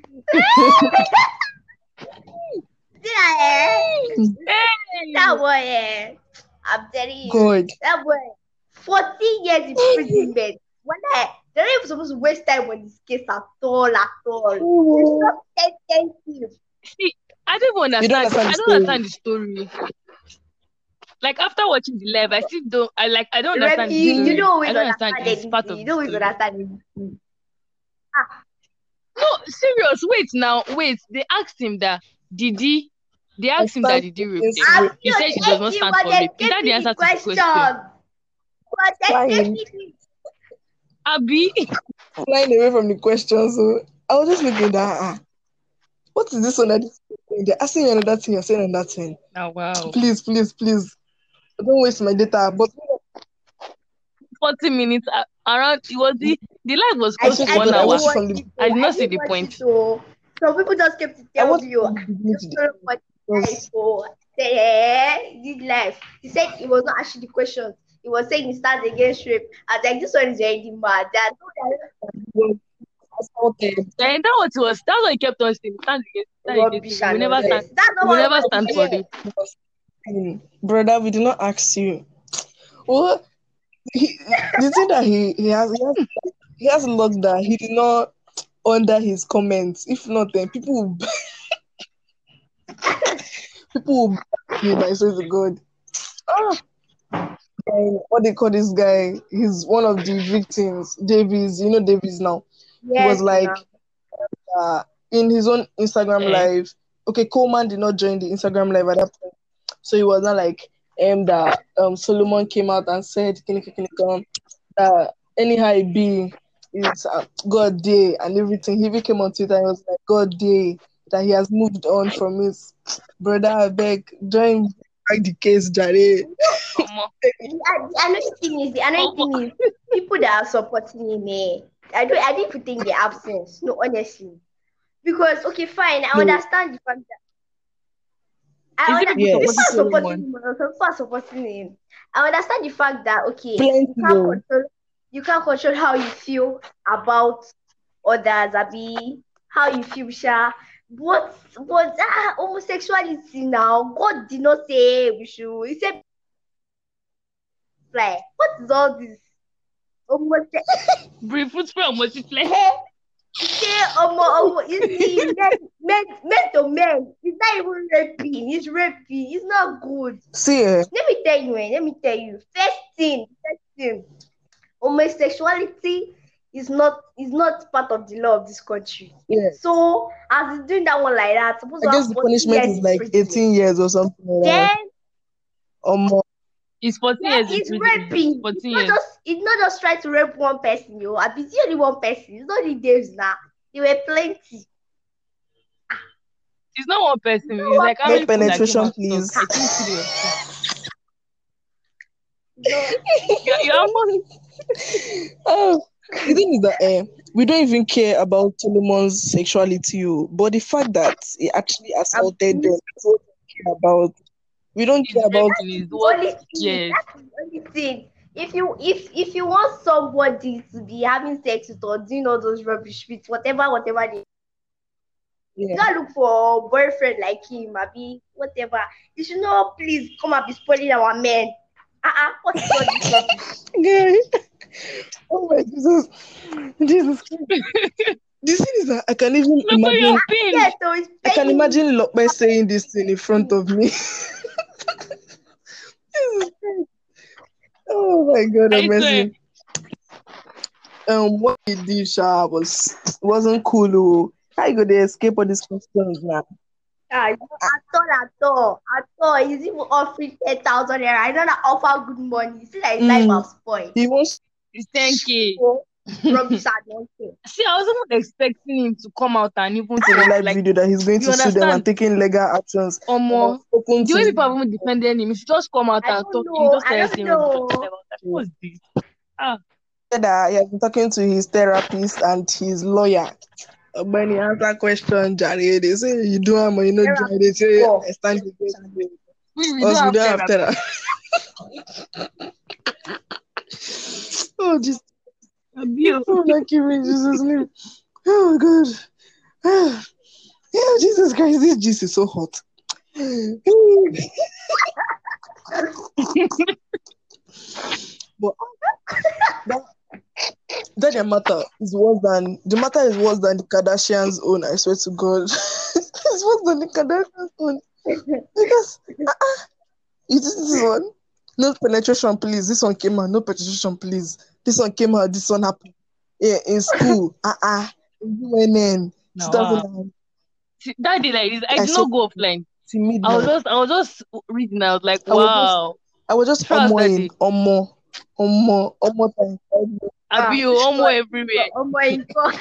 Speaker 3: See that, eh? That
Speaker 2: Hey.
Speaker 3: boy, eh? I'm telling you,
Speaker 1: God.
Speaker 3: that boy, fourteen years imprisonment. When I, they're not even supposed to waste time on this case at all, at all. It's
Speaker 1: Oh,
Speaker 3: not sensitive.
Speaker 2: See, I don't even
Speaker 1: you don't
Speaker 2: understand.
Speaker 1: understand
Speaker 2: I
Speaker 1: the
Speaker 2: don't
Speaker 1: story.
Speaker 2: understand the story. Like after watching the live, I still don't. I like. I don't
Speaker 3: Rem,
Speaker 2: understand the
Speaker 3: you, you
Speaker 2: story.
Speaker 3: don't
Speaker 2: I
Speaker 3: always
Speaker 2: don't understand
Speaker 3: understand
Speaker 2: it's part
Speaker 3: anything.
Speaker 2: of
Speaker 3: You
Speaker 2: the
Speaker 3: don't always
Speaker 2: story.
Speaker 3: understand anything. Ah,
Speaker 2: No, serious. Wait now. Wait. They asked him that. Did he? They
Speaker 1: I
Speaker 2: asked him that.
Speaker 1: stand
Speaker 2: Did he rape
Speaker 1: against
Speaker 2: them?
Speaker 3: I'm
Speaker 1: rape.
Speaker 2: He
Speaker 3: still
Speaker 2: said he does not
Speaker 3: asking,
Speaker 2: stand
Speaker 3: but
Speaker 2: for
Speaker 3: they
Speaker 2: rape. Is
Speaker 3: gave
Speaker 2: that the
Speaker 3: me
Speaker 2: answer
Speaker 3: the
Speaker 2: to the question?
Speaker 3: question. But they
Speaker 1: Flying,
Speaker 3: gave me
Speaker 2: Abi.
Speaker 1: flying away from the question. So I was just looking at that. Ah, what is this one? That this thing? They're asking you another thing. You're saying another thing.
Speaker 2: Oh wow.
Speaker 1: Please, please, please. Don't waste my data. But
Speaker 2: Forty minutes uh, around. It was the the live was
Speaker 3: I,
Speaker 1: I
Speaker 2: close
Speaker 3: di-
Speaker 1: swear
Speaker 2: to
Speaker 1: to
Speaker 3: I
Speaker 2: one
Speaker 1: God, I
Speaker 3: didn't
Speaker 2: hour.
Speaker 1: watched it
Speaker 3: watch
Speaker 1: from the
Speaker 3: it,
Speaker 2: I
Speaker 3: so
Speaker 2: did
Speaker 3: I
Speaker 2: not see
Speaker 3: didn't
Speaker 2: the
Speaker 3: watch it,
Speaker 2: point.
Speaker 3: so some people just kept to
Speaker 1: I
Speaker 3: tell
Speaker 1: watched
Speaker 3: me,
Speaker 1: it
Speaker 3: oh,
Speaker 1: from the beginning to
Speaker 3: just
Speaker 1: the
Speaker 3: sort of
Speaker 1: end.
Speaker 3: what life,
Speaker 1: Because
Speaker 3: oh, say, eh, did life. He said it was not actually the question. He was saying he stands against rape. I was like, this one is already mad. That
Speaker 1: was assaulted.
Speaker 2: And that was was that's what he kept on saying. Stand against, stand against
Speaker 3: rubbish
Speaker 2: it. We will
Speaker 3: and
Speaker 2: never stand.
Speaker 3: nonsense. That's not
Speaker 2: We will
Speaker 3: what we
Speaker 2: never
Speaker 3: want to
Speaker 2: stand for
Speaker 3: hear.
Speaker 2: it.
Speaker 1: Yes. Hmm, brother, we did not ask you. Well, he, the thing that he, he has he has he has luck that he did not under his comments. If not, then people will, people will back him. I swear to God. Ah, and what they call this guy? He's one of the victims. Davies, you know Davies now. He was
Speaker 3: Yes,
Speaker 1: like
Speaker 3: now.
Speaker 1: uh, in his own Instagram
Speaker 2: Eh.
Speaker 1: live. Okay, Coleman did not join the Instagram live at that point, so he was not like um that um Solomon came out and said "Kini, kini, kini, that anyhow it be is uh, God day and everything. He even came on Twitter and was like God day that he has moved on from his brother. I beg join back the case, Jare.
Speaker 2: Omo.
Speaker 3: The, the annoying thing is, the annoying
Speaker 2: Omo.
Speaker 3: thing is, people that are supporting him, eh, I don't, I didn't put in the absence. No, honestly, because okay, fine, I
Speaker 1: No,
Speaker 3: understand the fact that I
Speaker 2: Is it people
Speaker 3: understand people
Speaker 2: supporting
Speaker 1: yes,
Speaker 3: are supporting
Speaker 2: Solomon?
Speaker 3: him, and some people are supporting him. I understand the fact that okay,
Speaker 1: plenty.
Speaker 3: you can't
Speaker 1: Oh.
Speaker 3: control, you can't control how you feel about others, Abi, how you feel, Sha. But but ah, homosexuality now, God did not say we should. He said fly. What is all this? Homose-
Speaker 2: Brief food spray or multiply?
Speaker 3: Hey, say omo omo. You see, men men men to men. It's not even raping. It's raping. It's not good.
Speaker 1: See, eh,
Speaker 3: Let me tell you, eh, let me tell you. First thing, first thing, homosexuality is not is not part of the law of this country.
Speaker 1: yeah.
Speaker 3: So as he's doing that one like that, supposed
Speaker 1: I
Speaker 3: to have
Speaker 1: guess the
Speaker 3: forty
Speaker 1: punishment
Speaker 3: years
Speaker 1: is
Speaker 3: in
Speaker 1: like
Speaker 3: prison.
Speaker 1: eighteen years or something like that.
Speaker 3: Then
Speaker 1: Um,
Speaker 2: It's fourteen
Speaker 3: then
Speaker 2: years in
Speaker 3: it's
Speaker 2: prison.
Speaker 3: raping. It's
Speaker 2: fourteen
Speaker 3: not
Speaker 2: years.
Speaker 3: just it's not just trying to rape one person, yo. I be the only one person. It's not the days now. There were plenty.
Speaker 2: It's not one
Speaker 3: It's
Speaker 2: person.
Speaker 3: not
Speaker 2: It's
Speaker 3: one
Speaker 2: like how
Speaker 1: no
Speaker 2: many people
Speaker 3: person.
Speaker 2: that came
Speaker 1: penetration,
Speaker 2: out to talk?
Speaker 1: please.
Speaker 2: I think three or two.
Speaker 3: No,
Speaker 2: You're, you're almost.
Speaker 1: Oh, the thing is that eh, we don't even care about Solomon's sexuality, oh, but the fact that he actually
Speaker 3: I'm
Speaker 1: assaulted them, that's what we care about. We don't
Speaker 2: It's
Speaker 1: care about.
Speaker 2: raping. Is
Speaker 3: the
Speaker 2: what?
Speaker 3: only thing.
Speaker 2: Yes.
Speaker 3: That's the only thing. If you if if you want somebody to be having sex with or doing all those rubbish with whatever whatever they
Speaker 1: Yeah.
Speaker 3: you gotta look for a boyfriend like him, maybe whatever. You should not please come and be spoiling our men. Uh-uh, what is all this rubbish?
Speaker 1: Guy. Oh my Jesus. Jesus Christ. The thing is that I can even
Speaker 2: Look at your
Speaker 1: imagine.
Speaker 2: pin.
Speaker 3: Yeah, so it's
Speaker 1: I can
Speaker 3: paining me.
Speaker 1: imagine Lokpe saying this thing in front of me. Jesus Christ. Oh my God,
Speaker 2: I swear.
Speaker 1: amazing. Um, what he did, Sha, was wasn't cool. Oh. How you gonna escape all these questions now?
Speaker 3: Ah, you know, at all, at all, at all. He's even offering ten thousand naira. I know that offer good money. You see that his life
Speaker 1: Mm,
Speaker 3: have spoiled.
Speaker 1: he wants.
Speaker 2: It's ten K.
Speaker 3: So, rubbish and nonsense.
Speaker 2: See, I was even expecting him to come out and even
Speaker 1: To the
Speaker 2: talk.
Speaker 1: live
Speaker 2: Like,
Speaker 1: video that he's going
Speaker 2: you
Speaker 1: to sue them and
Speaker 2: understand?
Speaker 1: taking legal actions. And I've
Speaker 2: Omo.
Speaker 1: spoken
Speaker 2: The
Speaker 1: to
Speaker 2: way
Speaker 1: him.
Speaker 2: people have even defended him, he should just come out
Speaker 3: I
Speaker 2: and
Speaker 3: don't
Speaker 2: talk. He
Speaker 3: know.
Speaker 2: just
Speaker 3: I
Speaker 2: started
Speaker 3: don't
Speaker 2: saying rubbish. I was
Speaker 3: know.
Speaker 2: like, what's this? Ah,
Speaker 1: Said that he has been talking to his therapist and his lawyer. Uh, When he asked that question, Jare, they say you do am or you know
Speaker 3: There are
Speaker 1: join. They say
Speaker 3: people.
Speaker 1: I stand against you.
Speaker 2: we, we don't
Speaker 1: Us we
Speaker 2: have
Speaker 1: don't have
Speaker 2: therapy.
Speaker 1: therapy. Oh, just
Speaker 2: Abuse.
Speaker 1: oh, not giving Jesus name. Oh God. Ah, yeah, Jesus Christ, this juice is so hot. But that that the matter is worse than the matter is worse than the Kardashians' own. I swear to God, it's worse than the Kardashians' own because uh-uh, it is this one. No penetration, please. This one came out. No penetration, please. This one came out. This one happened. Yeah, in school. Uh uh In U N N.
Speaker 2: Now, wow.
Speaker 1: two thousand.
Speaker 2: See, that day like this, I
Speaker 1: I
Speaker 2: did
Speaker 1: said
Speaker 2: not go offline.
Speaker 1: to
Speaker 2: I was
Speaker 1: midnight.
Speaker 2: just, I was just reading. I was like,
Speaker 1: I was just,
Speaker 2: wow.
Speaker 1: I was just
Speaker 2: Trust that
Speaker 1: omoing,
Speaker 2: day.
Speaker 1: omo, omo, omo time.
Speaker 3: Ah,
Speaker 2: Abuse, almost everywhere.
Speaker 3: oh my God.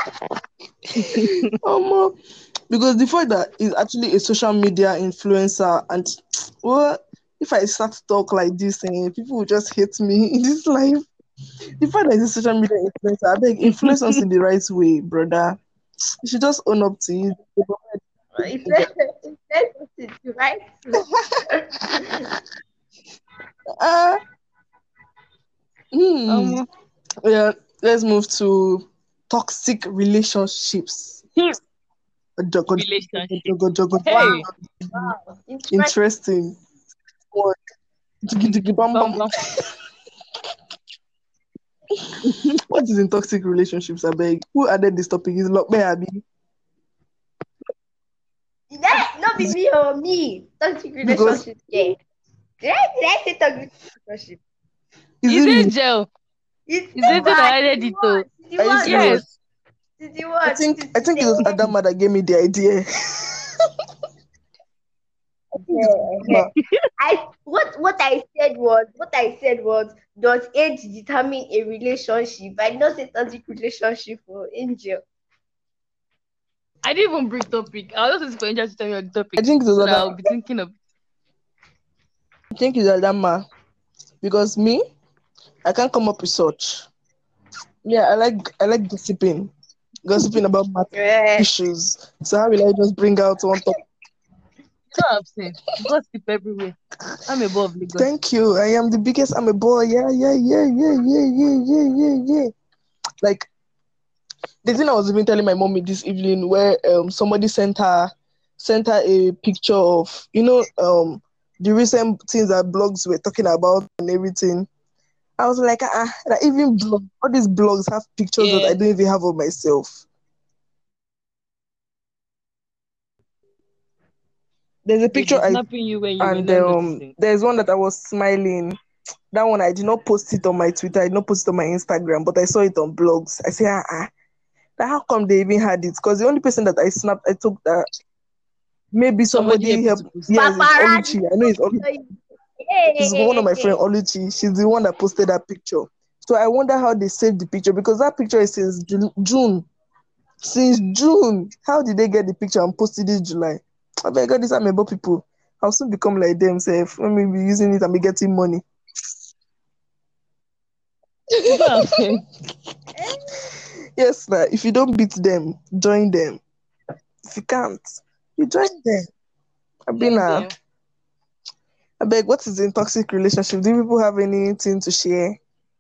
Speaker 1: Omo, because the fact that he's actually a social media influencer, and well, if I start to talk like this, eh, people will just hate me in this life. The fact that he's a social media influencer, I beg, influence us in the right way, brother. You should just own up to it.
Speaker 3: It's it's it's it's right.
Speaker 1: Ah, hmm.
Speaker 2: Um,
Speaker 1: Yeah, let's move to toxic relationships. Jogo, jogo,
Speaker 2: relationship.
Speaker 1: jogo, jogo, jogo.
Speaker 2: Hey,
Speaker 3: Wow, wow. Interesting.
Speaker 1: Interesting. Tiki tiki bam
Speaker 2: Bam
Speaker 1: bam.
Speaker 2: bam.
Speaker 1: What is in toxic relationships? I beg. Who added this topic? Is Lokbe Abi?
Speaker 3: That not be me or me. Toxic
Speaker 1: Because
Speaker 3: relationship. Yeah. Did I, did I say toxic relationship?
Speaker 1: is
Speaker 2: Is
Speaker 1: it me?
Speaker 2: it gel?
Speaker 3: It's
Speaker 2: Is it that
Speaker 3: Eva.
Speaker 2: I added
Speaker 3: It's
Speaker 2: it
Speaker 3: the
Speaker 2: to?
Speaker 3: one. It's the
Speaker 1: Are you
Speaker 3: one. Oh.
Speaker 1: serious?
Speaker 2: Yes.
Speaker 3: It's the
Speaker 1: I
Speaker 3: one.
Speaker 1: think
Speaker 3: It's
Speaker 1: I think it was
Speaker 3: the
Speaker 1: Adama that gave me the idea. Ma,
Speaker 3: I what what I said was what I said was does age determine a relationship? I did not say toxic relationship for Angel.
Speaker 2: I didn't even bring topic. I was just waiting for Angel to tell me on the
Speaker 1: I
Speaker 2: topic
Speaker 1: think it was
Speaker 2: so that
Speaker 1: Adama.
Speaker 2: I'll be thinking of.
Speaker 1: I think it's Adama because me, I can't come up with such. Yeah, I like I like gossiping, gossiping about matter
Speaker 3: Yeah.
Speaker 1: issues. So how will I just bring out one topic?
Speaker 2: You know what I'm saying? Gossip everywhere. I'm above Lagos.
Speaker 1: Thank you. I am the biggest. I'm a boy. Yeah, yeah, yeah, yeah, yeah, yeah, yeah, yeah, yeah. Like the thing I was even telling my mommy this evening, where um somebody sent her sent her a picture of you know um the recent things that blogs were talking about and everything. I was like, ah, that even blog, all these blogs have pictures that
Speaker 2: Yeah.
Speaker 1: I don't even have of myself. There's a
Speaker 2: They
Speaker 1: picture
Speaker 2: be
Speaker 1: I
Speaker 2: snapping you when you were
Speaker 1: and
Speaker 2: not
Speaker 1: um
Speaker 2: noticing.
Speaker 1: there's one that I was smiling. That one I did not post it on my Twitter, I did not post it on my Instagram, but I saw it on blogs. I say, ah, ah, that how come they even had it? Because the only person that I snapped, I took that maybe
Speaker 2: Somebody
Speaker 1: somebody
Speaker 2: help you to
Speaker 1: helped.
Speaker 2: post.
Speaker 1: Yes, it's
Speaker 3: Paparazzi.
Speaker 1: Oluchi. I know it's Oluchi. It's one of my friend
Speaker 3: Hey.
Speaker 1: Oluchi. She's the one that posted that picture. So I wonder how they saved the picture because that picture is since Ju- June. Since June. How did they get the picture and post it this July? I beg God, these Amebo people. I'll soon become like themselves. Let me be using it and be getting money.
Speaker 2: You know what I'm saying?
Speaker 1: Yes, nah, if you don't beat them, join them. If you can't, you join them. I've been
Speaker 2: Join
Speaker 1: uh,
Speaker 2: them.
Speaker 1: I beg, what is in toxic relationship? Do people have anything to share?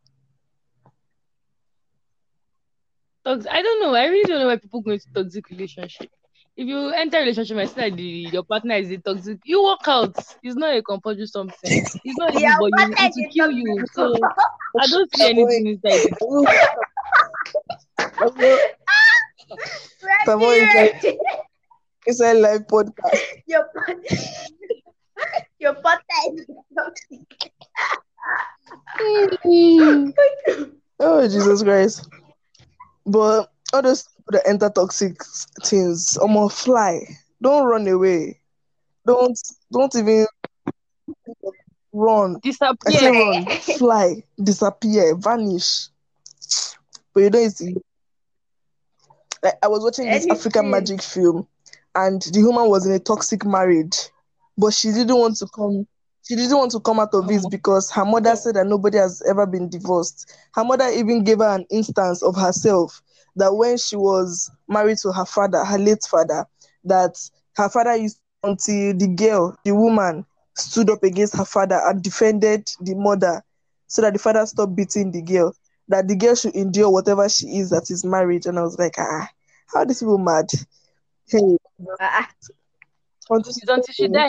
Speaker 2: Tox- I don't know. I really don't know why people go into toxic relationship. If you enter a relationship and see that the, your partner is a toxic, you walk out. It's not a compulsory something. It's not
Speaker 3: Yeah,
Speaker 2: evil, but
Speaker 3: what
Speaker 2: you
Speaker 3: I
Speaker 2: it will
Speaker 3: did
Speaker 2: kill you. So I don't see
Speaker 1: Tavoy,
Speaker 2: anything inside it.
Speaker 1: Tavoy, Tavoy inside,
Speaker 3: ready.
Speaker 1: inside live podcast.
Speaker 3: your part- your partner is toxic.
Speaker 1: Oh, Jesus Christ. But all those people that enter toxic things, almost fly. Don't run away. Don't don't even run. I say
Speaker 2: Disappear.
Speaker 1: run, fly, disappear, vanish. But you don't see. Like, I was watching this African
Speaker 3: Anything.
Speaker 1: magic film, and the woman was in a toxic marriage, but she didn't want to come. She didn't want to come out of it because her mother said that nobody has ever been divorced. Her mother even gave her an instance of herself that when she was married to her father, her late father, that her father used until the girl, the woman, stood up against her father and defended the mother so that the father stopped beating the girl. That the girl should endure whatever she is that is married. And I was like, ah, how are these people mad? Hey,
Speaker 3: Uh,
Speaker 1: until
Speaker 2: It's until she
Speaker 1: she
Speaker 2: die.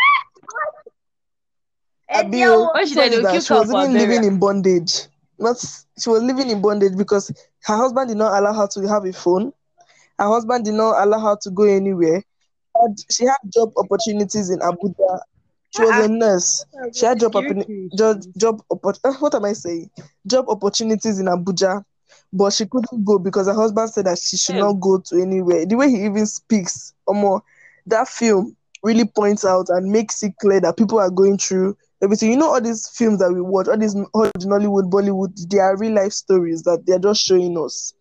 Speaker 3: and they
Speaker 1: Abiel,
Speaker 3: will-
Speaker 2: When
Speaker 1: this
Speaker 2: she die,
Speaker 1: one
Speaker 2: they
Speaker 1: is
Speaker 2: will
Speaker 1: that
Speaker 2: kill
Speaker 1: she
Speaker 2: cow
Speaker 1: was
Speaker 2: for her
Speaker 1: even
Speaker 2: burial.
Speaker 1: living in bondage. Not she was living in bondage because her husband did not allow her to have a phone. Her husband did not allow her to go anywhere. And she had job opportunities in Abuja. She was
Speaker 3: uh,
Speaker 1: a nurse. She had job oppor-
Speaker 2: Security
Speaker 1: job,
Speaker 2: issues.
Speaker 1: job oppor- uh, what am I saying? Job opportunities in Abuja, but she couldn't go because her husband said that she should
Speaker 2: Hell,
Speaker 1: not go to anywhere. The way he even speaks, Omo, that film really points out and makes it clear that people are going through everything. You know, all these films that we watch, all these Hollywood, Nollywood, Bollywood, they are real life stories that they're just showing us.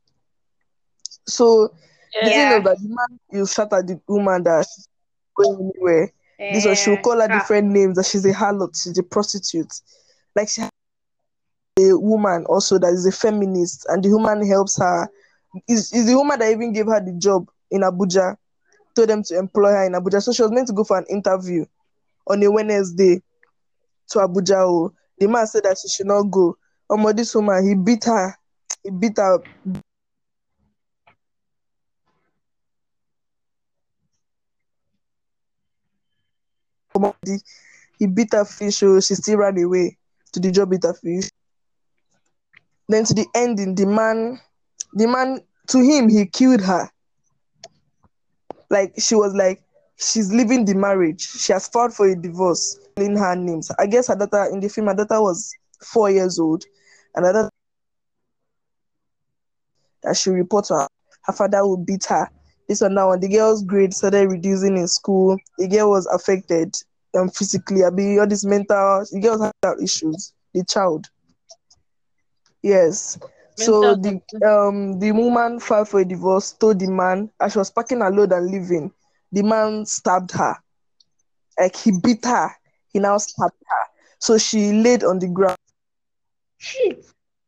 Speaker 1: So the
Speaker 2: yes.
Speaker 1: thing is
Speaker 3: yeah,
Speaker 1: that the man you shot at the woman that she's going anywhere. This one she will
Speaker 3: yeah,
Speaker 1: call her
Speaker 3: ah,
Speaker 1: different names that she's a harlot, she's a prostitute. Like she has a woman also that is a feminist and the woman helps her. Is is the woman that even gave her the job in Abuja, told them to employ her in Abuja. So she was meant to go for an interview on a Wednesday to Abuja. Oh, the man said that she should not go. Um, this woman, he beat her. He beat her body. He beat her fish, so she still ran away to the job with her fish. Then to the ending, the man, the man, to him, he killed her. Like, she was like, she's leaving the marriage. She has filed for a divorce in her names. I guess her daughter, in the film, her daughter was four years old. And her daughter, that she report to her, her father would beat her. This one now, when the girl's grade started reducing in school, the girl was affected um, physically. I mean, all these mental, the girl had mental issues, the child. Yes. So
Speaker 2: Mental
Speaker 1: the um the woman filed for a divorce, told the man, as she was packing her load and leaving, the man stabbed her. Like, he beat her, he now stabbed her. So she laid on the ground.
Speaker 3: Shit.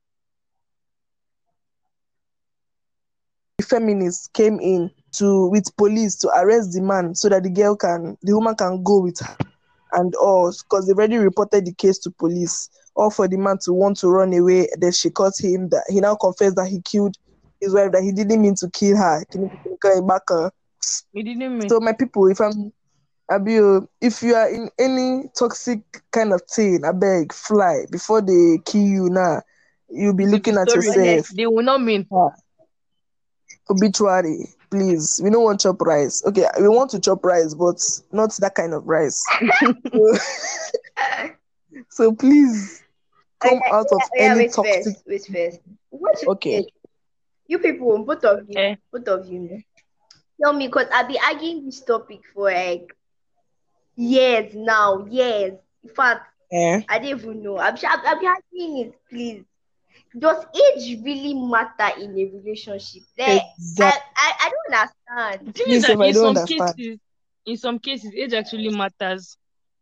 Speaker 1: The feminists came in to with police to arrest the man so that the girl can, the woman can go with her and all, because they already reported the case to police. All for the man to want to run away. Then she caught him. That he now confessed that he killed his wife. That he didn't mean to kill her.
Speaker 2: We didn't mean.
Speaker 1: So my people, if I'm, Abio, if you are in any toxic kind of thing, I beg, fly before they kill you. Now you'll be
Speaker 2: It's a
Speaker 1: looking at
Speaker 2: story.
Speaker 1: yourself.
Speaker 2: They will not mean.
Speaker 1: Obituary, please. We don't want chop rice. Okay, we want to chop rice, but not that kind of rice. so, so please come
Speaker 3: Okay,
Speaker 1: out of
Speaker 3: yeah, yeah,
Speaker 1: any
Speaker 3: wait
Speaker 1: toxic.
Speaker 3: first, wait first. What you
Speaker 1: Okay.
Speaker 3: say? You people, both of you,
Speaker 2: Eh.
Speaker 3: both of you, tell me, because I've been arguing this topic for like years now, years. In fact,
Speaker 1: Eh?
Speaker 3: I don't even know. I'm sure I've, I've been arguing it, please. Does age really matter in a relationship? Like,
Speaker 1: Exactly.
Speaker 3: I, I, I don't understand.
Speaker 2: The thing
Speaker 1: Me
Speaker 2: is
Speaker 1: sef,
Speaker 2: that
Speaker 1: I
Speaker 2: in
Speaker 1: don't
Speaker 2: some
Speaker 1: understand.
Speaker 2: cases, in some cases, age actually matters.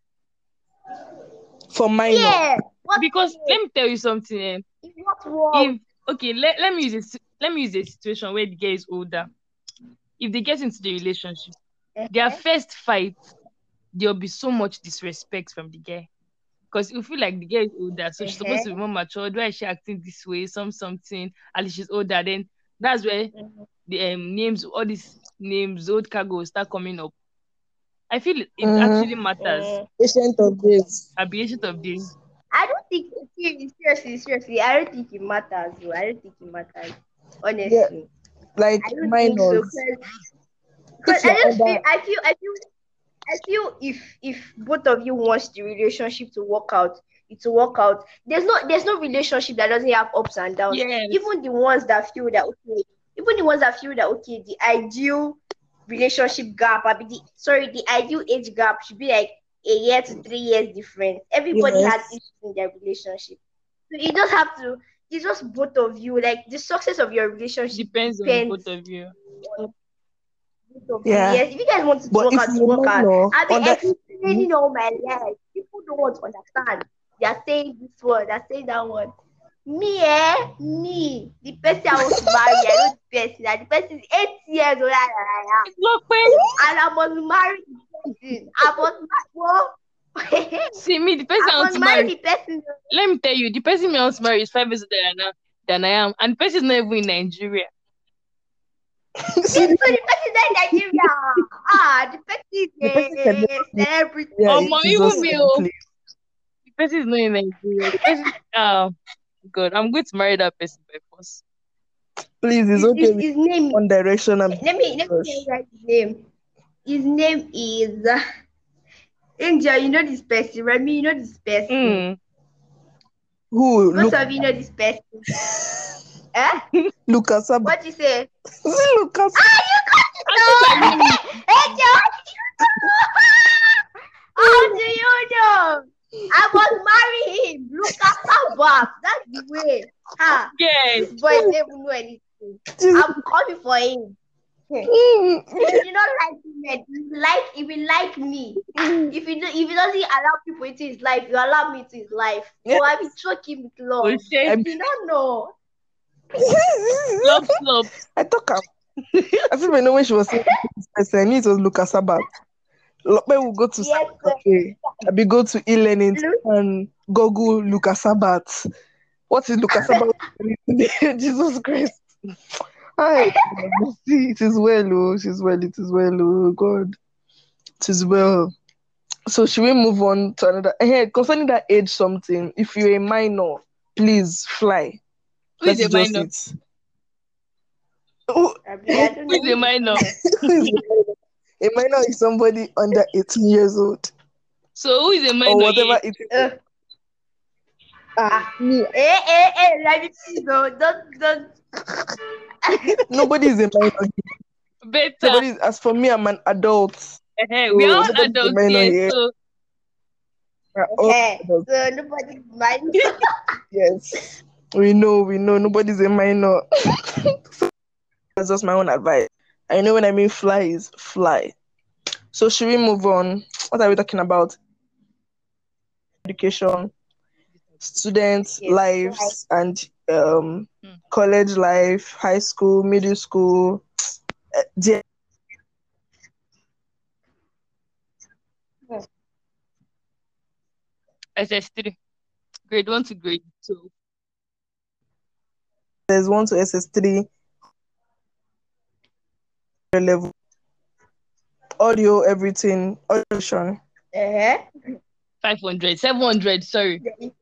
Speaker 1: For minor.
Speaker 3: Yeah. What
Speaker 2: Because
Speaker 3: is
Speaker 2: let me tell you something. Eh?
Speaker 3: it? What's wrong?
Speaker 2: If okay, let, let me use a si- let me use a situation where the girl is older. If they get into the relationship, their
Speaker 3: Eh?
Speaker 2: first fight, there'll be so much disrespect from the guy. Because you feel like the girl is older, so she's supposed to be more mature. Why is she acting this way? Some something, at least she's older. Then that's where the um, names, all these names, old cargo start coming up. I feel it, it
Speaker 1: Mhm.
Speaker 2: actually matters.
Speaker 3: Mm.
Speaker 1: Patient of days.
Speaker 2: At the age of days.
Speaker 3: I don't think seriously, seriously, I don't think it matters. Though. I don't think it matters. Honestly,
Speaker 1: Like
Speaker 3: I don't think so.
Speaker 1: minors.
Speaker 3: Because
Speaker 1: If
Speaker 3: I
Speaker 1: you're
Speaker 3: just feel,
Speaker 1: older,
Speaker 3: I feel, I feel, I feel if if both of you wants the relationship to work out, it will work out. There's no there's no relationship that doesn't have ups and downs.
Speaker 2: Yes.
Speaker 3: Even the ones that feel that okay, even the ones that feel that okay, the ideal relationship gap, I mean the sorry, the ideal age gap should be like a year to three years difference. Everybody
Speaker 1: Yes.
Speaker 3: has issues in their relationship. So you just have to, it's just both of you. Like the success of your relationship
Speaker 2: Depends on
Speaker 3: depends
Speaker 2: both of you.
Speaker 3: on both of you.
Speaker 1: Yeah.
Speaker 3: Yes, if you guys want to
Speaker 1: But
Speaker 3: work
Speaker 1: if
Speaker 3: out, to
Speaker 1: you're
Speaker 3: work out.
Speaker 1: minor,
Speaker 3: I've been
Speaker 1: under
Speaker 3: explaining all my life. People don't want to understand. They are saying this one, they are saying that one. Me, eh? Me, the person I want to marry, I know the person. And the person is eight years older than I am.
Speaker 2: Look, man.
Speaker 3: And I must marry the person. I must marry.
Speaker 2: See me, the person I
Speaker 3: I
Speaker 2: want
Speaker 3: must
Speaker 2: to
Speaker 3: marry
Speaker 2: marry.
Speaker 3: the person.
Speaker 2: Let me tell you, the person I want to marry is five years older than I, than I am, and the person is not even in Nigeria.
Speaker 3: Yes, so the person is in Nigeria. Ah, the person is
Speaker 1: The person can
Speaker 3: a,
Speaker 1: never
Speaker 3: a celebrity.
Speaker 1: yeah,
Speaker 2: Oh,
Speaker 1: it
Speaker 2: mommy,
Speaker 1: is
Speaker 2: even
Speaker 1: also
Speaker 2: me,
Speaker 1: in
Speaker 2: oh.
Speaker 1: place.
Speaker 2: The person is not in Nigeria. The person, oh, God, I'm going to marry that person by force.
Speaker 1: Please, it's
Speaker 3: His,
Speaker 1: okay
Speaker 3: his,
Speaker 1: with
Speaker 3: his name.
Speaker 1: One Direction and
Speaker 3: Let me let me tell you guys his name. His name is uh, Angel. You know this person, Remy. You know this person.
Speaker 2: Mm.
Speaker 1: who?
Speaker 3: Most
Speaker 1: Look,
Speaker 3: of you know this person. Eh?
Speaker 1: Lucas. Ab-
Speaker 3: What you say?
Speaker 1: Lucas.
Speaker 3: Ah, you got
Speaker 2: I
Speaker 3: to
Speaker 2: think I
Speaker 3: know.
Speaker 2: know.
Speaker 3: Angel, how do you know? I must marry him. Look at back. That's the way. Ha.
Speaker 2: Yes.
Speaker 3: This boy doesn't even know anything. I'm coming for him.
Speaker 1: Mm.
Speaker 3: If you don't like him, man, if you like, if you like me, if you do, if he doesn't allow people into his life, you allow me into his life. So I will choke him with love.
Speaker 2: Oh, shit.
Speaker 1: I'm-
Speaker 3: You don't know.
Speaker 2: Love slopes.
Speaker 1: I thought I'm, I feel I know when she was saying this person, I knew it was Lucas Sabat. When we go to
Speaker 3: Yes, sir.
Speaker 1: okay, I be go to e-learning
Speaker 3: Look.
Speaker 1: and Google Lucas Sabat. What is Lucas Sabat? Jesus Christ. Hi. See, it is well, oh, it is well, it is well, oh God. It is well. So should we move on to another? Hey, concerning that age something, if you're a minor, please fly.
Speaker 2: Who
Speaker 1: That
Speaker 2: is
Speaker 1: is
Speaker 2: a
Speaker 1: just
Speaker 2: minor?
Speaker 1: it. Who
Speaker 3: Abi, I don't
Speaker 2: Who is
Speaker 3: know
Speaker 2: a
Speaker 3: who
Speaker 2: minor?
Speaker 1: who is a minor? A minor is somebody under eighteen years old
Speaker 2: So who is a
Speaker 1: or
Speaker 2: minor
Speaker 1: whatever
Speaker 2: here?
Speaker 1: it is.
Speaker 3: Uh,
Speaker 1: Ah,
Speaker 3: ah,
Speaker 1: me,
Speaker 3: eh, eh, eh, let me please, oh, don't, don't.
Speaker 1: nobody is a minor.
Speaker 2: Better.
Speaker 1: Nobody is, as for me, I'm an adult.
Speaker 2: Eh,
Speaker 1: So
Speaker 2: we are all
Speaker 1: nobody is a
Speaker 2: adults
Speaker 1: minor
Speaker 2: here,
Speaker 1: here.
Speaker 2: so
Speaker 1: We're all
Speaker 3: Eh,
Speaker 1: adults.
Speaker 3: so nobody mind.
Speaker 1: Yes. We know, we know nobody's a minor. That's just my own advice. I know when I mean fly is fly. So should we move on? What are we talking about? Education, students'
Speaker 3: Yes, right.
Speaker 1: lives, and um,
Speaker 2: Hmm.
Speaker 1: college life, high school, middle school. Uh, there-
Speaker 2: S S three, grade one to grade two.
Speaker 1: There's one to S S three level, audio, everything, audition.
Speaker 3: Uh-huh.
Speaker 2: five hundred, seven hundred, sorry.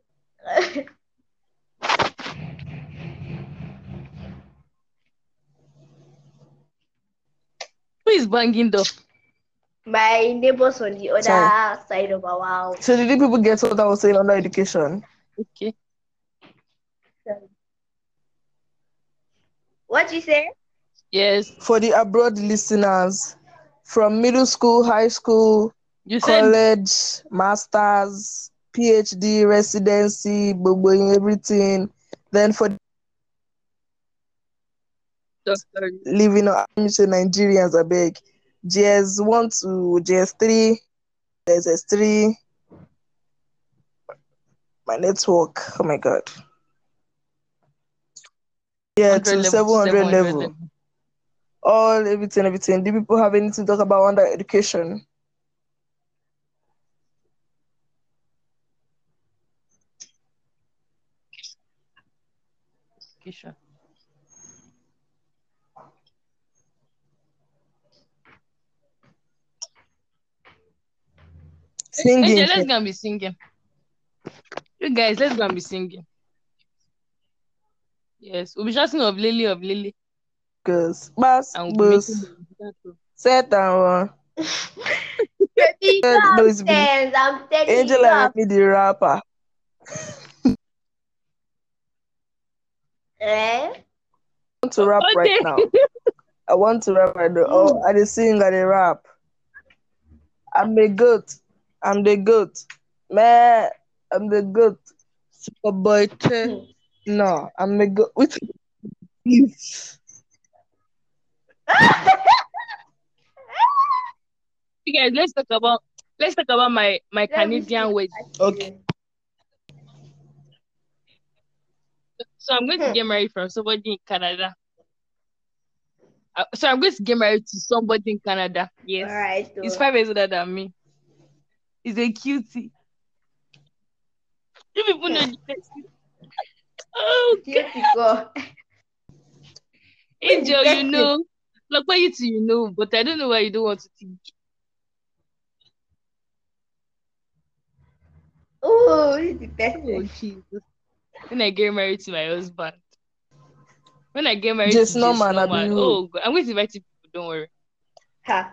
Speaker 2: Who is banging door?
Speaker 3: My neighbors on the other
Speaker 1: Sorry.
Speaker 3: side of our house.
Speaker 1: So did you people get what I was saying under education?
Speaker 2: Okay.
Speaker 3: What you say?
Speaker 2: Yes.
Speaker 1: For the abroad listeners, from middle school, high school,
Speaker 2: You said
Speaker 1: college, masters, PhD, residency, bobo, everything. Then for
Speaker 2: doctor.
Speaker 1: living on I'm say Nigerians, I beg. G S one to G S three, S S three. My network, oh my god. Yeah, to
Speaker 2: level to
Speaker 1: seven hundred
Speaker 2: seven hundred
Speaker 1: level.
Speaker 2: level.
Speaker 1: All everything, everything. Do people have anything to talk about under education?
Speaker 2: Education.
Speaker 1: Singing.
Speaker 2: Angel, let's go and be singing. You guys, let's go and be singing. Yes, we'll be shouting of Lily, of Lily,
Speaker 1: Cause bus,
Speaker 2: and we'll be making
Speaker 1: bus,
Speaker 2: the
Speaker 1: set down.
Speaker 3: Baby, you
Speaker 1: Uh,
Speaker 3: don't
Speaker 1: no,
Speaker 3: have
Speaker 1: it's been
Speaker 3: sense. I'm telling you,
Speaker 1: Angel
Speaker 3: you don't
Speaker 1: and
Speaker 3: have
Speaker 1: me the rapper.
Speaker 3: eh?
Speaker 1: I want to rap right
Speaker 2: Okay.
Speaker 1: now. I want to rap right now. Oh, I dey sing, I dey rap. I'm the goat. I'm the goat. Man, I'm the goat. Super boy. Che. No, I'm the goat. Which please?
Speaker 2: You guys, let's talk about let's talk about my my
Speaker 3: Let me
Speaker 2: Canadian
Speaker 3: see.
Speaker 2: wedding.
Speaker 1: Okay.
Speaker 2: So I'm going to
Speaker 3: Hmm.
Speaker 2: get married from somebody in Canada. Uh, so I'm going to get married to somebody in Canada. Yes.
Speaker 3: All right. So.
Speaker 2: He's five years older than me. He's a cutie. You people know the person. Oh,
Speaker 3: Cute go.
Speaker 2: Angel,
Speaker 3: Who's the
Speaker 2: you know. Like, why you two, you know, but I don't know why you don't want to think.
Speaker 3: Oh, who's the
Speaker 2: Oh,
Speaker 3: person?
Speaker 2: Jesus. When I get married to my husband. When I get married
Speaker 1: Just
Speaker 2: to
Speaker 1: normal,
Speaker 2: Jace
Speaker 1: I be
Speaker 2: Norman.
Speaker 1: you.
Speaker 2: Oh, God. I'm going to invite you people, don't worry.
Speaker 3: Ha.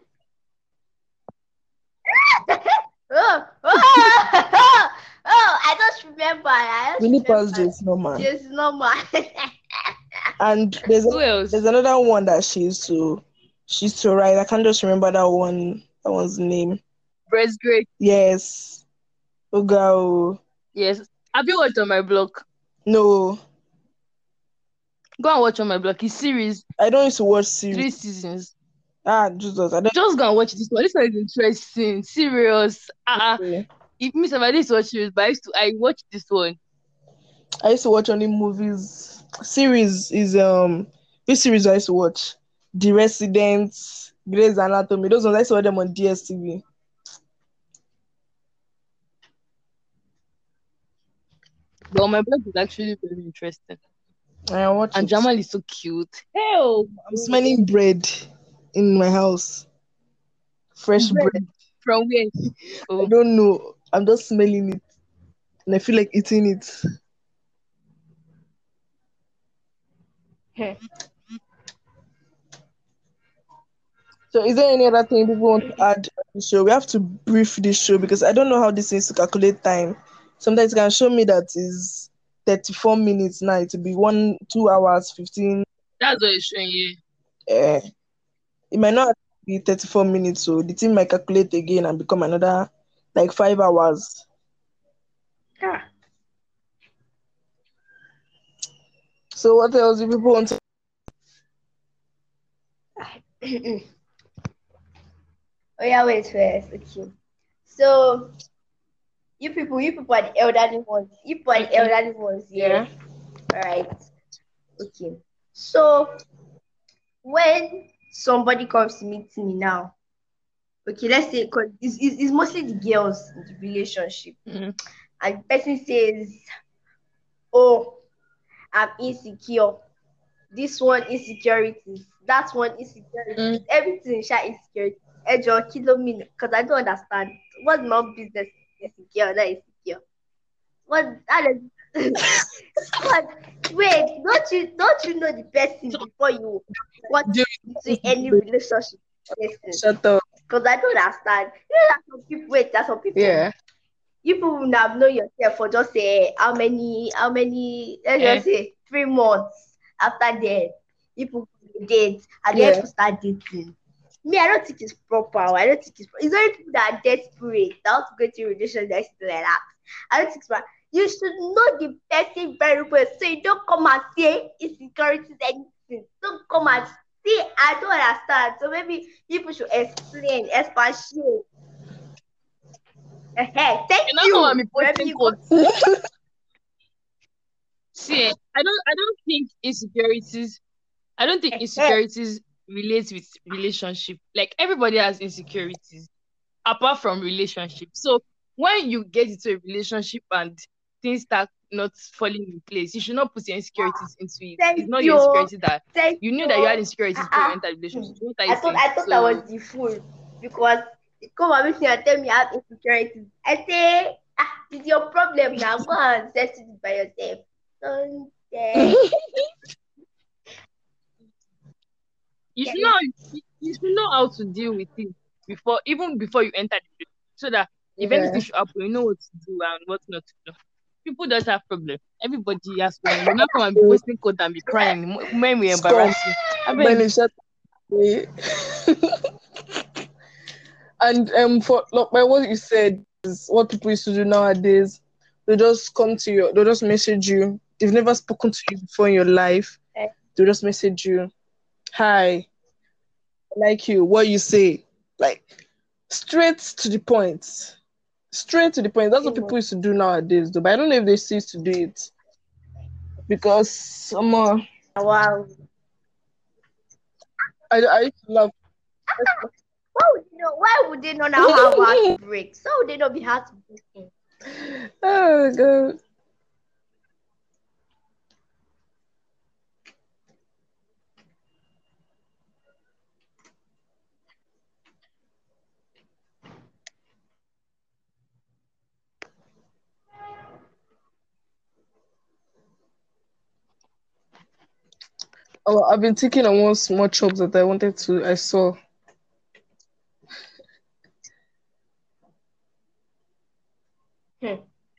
Speaker 3: Oh, oh, oh, I just remember. I just
Speaker 1: Really pass
Speaker 3: remember.
Speaker 1: just normal.
Speaker 3: Just normal.
Speaker 1: And there's
Speaker 2: Who
Speaker 1: a,
Speaker 2: else?
Speaker 1: there's another one that she used to she used to write. I can't just remember that one. That one's name.
Speaker 2: Breast Great.
Speaker 1: Yes. Ogao.
Speaker 2: Yes. Have you watched on my blog?
Speaker 1: No,
Speaker 2: Go and watch on my blog. It's series,
Speaker 1: I don't used to watch series.
Speaker 2: three seasons.
Speaker 1: Ah, Jesus, I don't.
Speaker 2: Just go and watch this one. This one is interesting. Serious. Ah, uh,
Speaker 1: Really.
Speaker 2: if Miss I didn't watch series, but I used to I watched this one.
Speaker 1: I used to watch only movies. Series is um which series I used to watch? The Resident, Grey's Anatomy. Those ones I used to watch them on D S T V.
Speaker 2: But on my blog is actually very interesting.
Speaker 1: I watch
Speaker 2: And
Speaker 1: it.
Speaker 2: Jamal is so cute. Hell,
Speaker 1: I'm smelling bread in my house. Fresh bread.
Speaker 2: bread. From where?
Speaker 1: I
Speaker 2: Oh,
Speaker 1: don't know. I'm just smelling it and I feel like eating it.
Speaker 3: Hmm.
Speaker 1: So, is there any other thing people want to add on the show? We have to brief this show because I don't know how this is to calculate time. Sometimes it can show me that is thirty-four minutes now. It will be one, two hours, fifteen.
Speaker 2: that's what it's showing you.
Speaker 1: Uh, it might not be thirty-four minutes, so the thing might calculate again and become another like five hours.
Speaker 3: Ah.
Speaker 1: So, what else do people want to?
Speaker 3: Oh yeah, wait first. Okay. So you people, you people are the elderly ones. You people are the
Speaker 2: Okay.
Speaker 3: elderly ones, yeah. Alright. Okay. So when somebody comes to meet me now, okay, let's say because it's, it's, it's mostly the girls in the relationship,
Speaker 2: Mhm.
Speaker 3: and the person says, "Oh, I'm insecure. This one insecurities, that one insecurities,
Speaker 2: Mm.
Speaker 3: everything sha insecurity. Ejo, kilo me because I don't understand. What's my own business? Insecure, not insecure. What? That is, what? Wait, don't you don't you know the person before you got into any relationship with the person?
Speaker 1: Shut up.
Speaker 3: Because I don't understand. You know that some people wait, that some people
Speaker 1: Yeah.
Speaker 3: you people will have known yourself for just say how many how many let's
Speaker 2: Eh.
Speaker 3: just say three months after that people date and
Speaker 1: Yeah.
Speaker 3: then people start dating. Me, I don't think it's proper. I don't think it's proper. It's only people that are desperate that want to go into a relationship that is like that. I don't think it's proper. You should know the person very well. So you don't come and say insecurities anything. Don't come and say I don't understand. So maybe people should explain, expatiate. Hey, thank
Speaker 2: You're not
Speaker 3: you.
Speaker 2: going to be
Speaker 3: Maybe
Speaker 2: posting
Speaker 3: you go
Speaker 2: quotes. See, eh, I don't I don't think insecurities I don't think
Speaker 3: Hey,
Speaker 2: insecurities relate with relationship. Like everybody has insecurities apart from relationship. So when you get into a relationship and things start not falling in place, you should not put your insecurities into it. It's
Speaker 3: thank
Speaker 2: not your
Speaker 3: you.
Speaker 2: insecurity that
Speaker 3: Thank
Speaker 2: you knew
Speaker 3: you.
Speaker 2: that you had insecurities before you
Speaker 3: Uh-uh.
Speaker 2: entered the relationship. What are you
Speaker 3: I thought
Speaker 2: saying?
Speaker 3: I thought I
Speaker 2: So
Speaker 3: was the fool because you come and meet me and tell me I have insecurities. I say, ah, it's your problem now. Go and settle it by yourself. Don't say.
Speaker 2: you
Speaker 3: Yeah,
Speaker 2: should
Speaker 3: yeah.
Speaker 2: know you you should know how to deal with it before even before you enter the relationship, so that if
Speaker 1: Yeah.
Speaker 2: anything should happen, you know what to do and what not to do. People just have problem. Everybody has problem. You not come and be posting code and be crying. Mo- Men will
Speaker 1: Scum.
Speaker 2: embarrass you. I beg.
Speaker 1: Benny, shut up. And um, for like by what you said is what people used to do nowadays. They just come to you. They just message you. They've never spoken to you before in your life.
Speaker 3: Eh,
Speaker 1: They just message you. Hi, I like you. What you say? Like straight to the point. Straight to the point. That's what people used to do nowadays, though. But I don't know if they still used to do it because some. Uh,
Speaker 3: Wow.
Speaker 1: I I used to love.
Speaker 3: Why would you know? Why would they not now have heartbreak? So would they not be heartbroken?
Speaker 1: Oh god. Oh, I've been taking on one small chops that I wanted to. I saw.
Speaker 3: Hmm.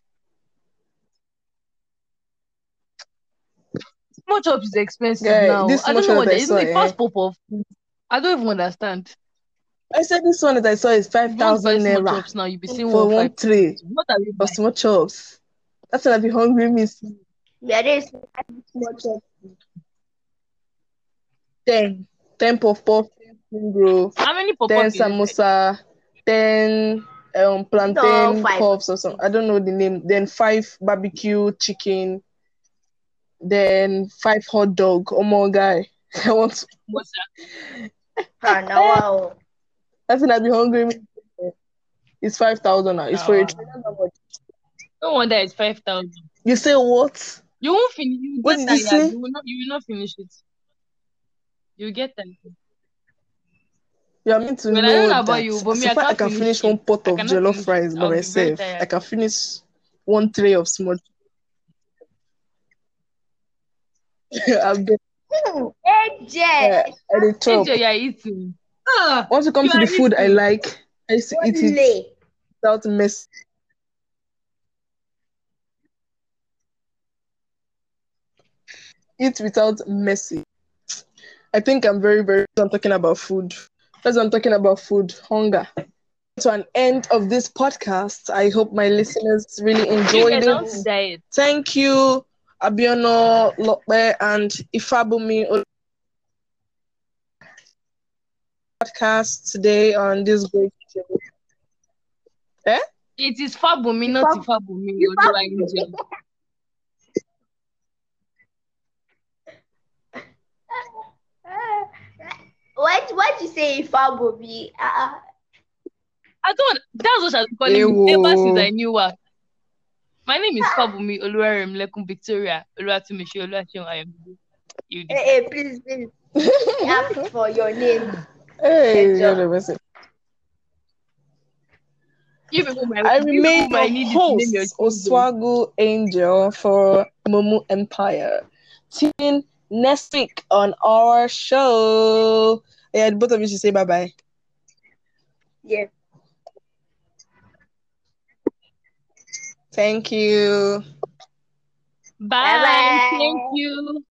Speaker 2: Small chops is expensive
Speaker 1: Yeah,
Speaker 2: now.
Speaker 1: this
Speaker 2: I
Speaker 1: small
Speaker 2: don't know
Speaker 1: chop
Speaker 2: what
Speaker 1: that I
Speaker 2: that is.
Speaker 1: saw.
Speaker 2: It
Speaker 1: Eh?
Speaker 2: fast pop off. I don't even understand.
Speaker 1: I said this one that I saw is
Speaker 2: If
Speaker 1: five
Speaker 2: you want to buy
Speaker 1: thousand
Speaker 2: small
Speaker 1: naira
Speaker 2: chops now, you'll be seeing
Speaker 1: for
Speaker 2: one
Speaker 1: one
Speaker 2: five.
Speaker 1: tray
Speaker 2: What are we
Speaker 1: of
Speaker 2: buying?
Speaker 1: small chops. That's when I be hungry, miss.
Speaker 3: Yeah, there is small chop.
Speaker 1: Ten. Ten puff puff, ten spring roll,
Speaker 2: How many pop
Speaker 1: ten
Speaker 2: up is it?
Speaker 1: samosa, ten um
Speaker 3: No,
Speaker 1: plantain
Speaker 3: five.
Speaker 1: puffs or something. I don't know the name. Then five barbecue chicken. Then five hot dog. Oh my guy. I want to.
Speaker 2: What's that?
Speaker 3: Ah, now wow.
Speaker 1: That's when I be hungry. Miss. It's five thousand now. It's for a
Speaker 2: Now,
Speaker 1: tray. That's how much.
Speaker 2: no wonder it's five thousand.
Speaker 1: You say what?
Speaker 2: You won't finish. You
Speaker 1: What
Speaker 2: get
Speaker 1: did you
Speaker 2: tired.
Speaker 1: say?
Speaker 2: You will not. You will not finish it. You get tired.
Speaker 1: You are meant to
Speaker 2: Well, I don't
Speaker 1: know
Speaker 2: know about
Speaker 1: that
Speaker 2: you, but
Speaker 1: as
Speaker 2: me, I
Speaker 1: far I
Speaker 2: can't
Speaker 1: can
Speaker 2: finish
Speaker 1: finish
Speaker 2: it.
Speaker 1: one pot
Speaker 2: I
Speaker 1: of
Speaker 2: cannot
Speaker 1: jollof
Speaker 2: finish it.
Speaker 1: rice by
Speaker 2: I'll be very
Speaker 1: myself, I
Speaker 2: tired.
Speaker 1: can finish one tray of small. I've been
Speaker 3: Hmm, Angel,
Speaker 1: uh, at the top.
Speaker 2: Angel, you are eating. Ah,
Speaker 1: Once it
Speaker 2: you
Speaker 1: comes to
Speaker 2: are
Speaker 1: the food I
Speaker 2: eating.
Speaker 1: like, I used to eat it
Speaker 3: only.
Speaker 1: without mess. Eat without messy. I think I'm very, very. I'm talking about food. As I'm talking about food, hunger. To an end of this podcast. I hope my listeners really
Speaker 2: You
Speaker 1: enjoyed
Speaker 2: guys
Speaker 1: it.
Speaker 2: want to diet.
Speaker 1: Thank you, Abiono Lokbe and Ifabumi podcast today on this great show. Eh?
Speaker 2: It is Fabumi,
Speaker 3: If
Speaker 2: not
Speaker 3: I,
Speaker 2: Ifabumi,
Speaker 3: if
Speaker 2: Oluwa Angel.
Speaker 3: I, what what you say if I will be? Uh,
Speaker 2: I don't. That's what she's calling me ever since I
Speaker 1: Ewo.
Speaker 2: knew her. My name is Fabumi Oluwaremilekun Victoria Oluwatumishi Oluwaseun Ayomide. You
Speaker 3: hey,
Speaker 2: did.
Speaker 3: hey, please, please, ask for your name.
Speaker 1: Hey, you're
Speaker 3: Angel.
Speaker 1: the best.
Speaker 2: You people might,
Speaker 1: I
Speaker 2: you
Speaker 1: remain
Speaker 2: people
Speaker 1: your
Speaker 2: might need it to name your
Speaker 1: host,
Speaker 2: children.
Speaker 1: Oswago Angel for Momu Empire. Tune in next week on our show. Yeah, both of you should say bye bye.
Speaker 3: Yeah.
Speaker 1: Thank you.
Speaker 3: Bye
Speaker 2: Bye. Thank
Speaker 3: bye.
Speaker 2: you.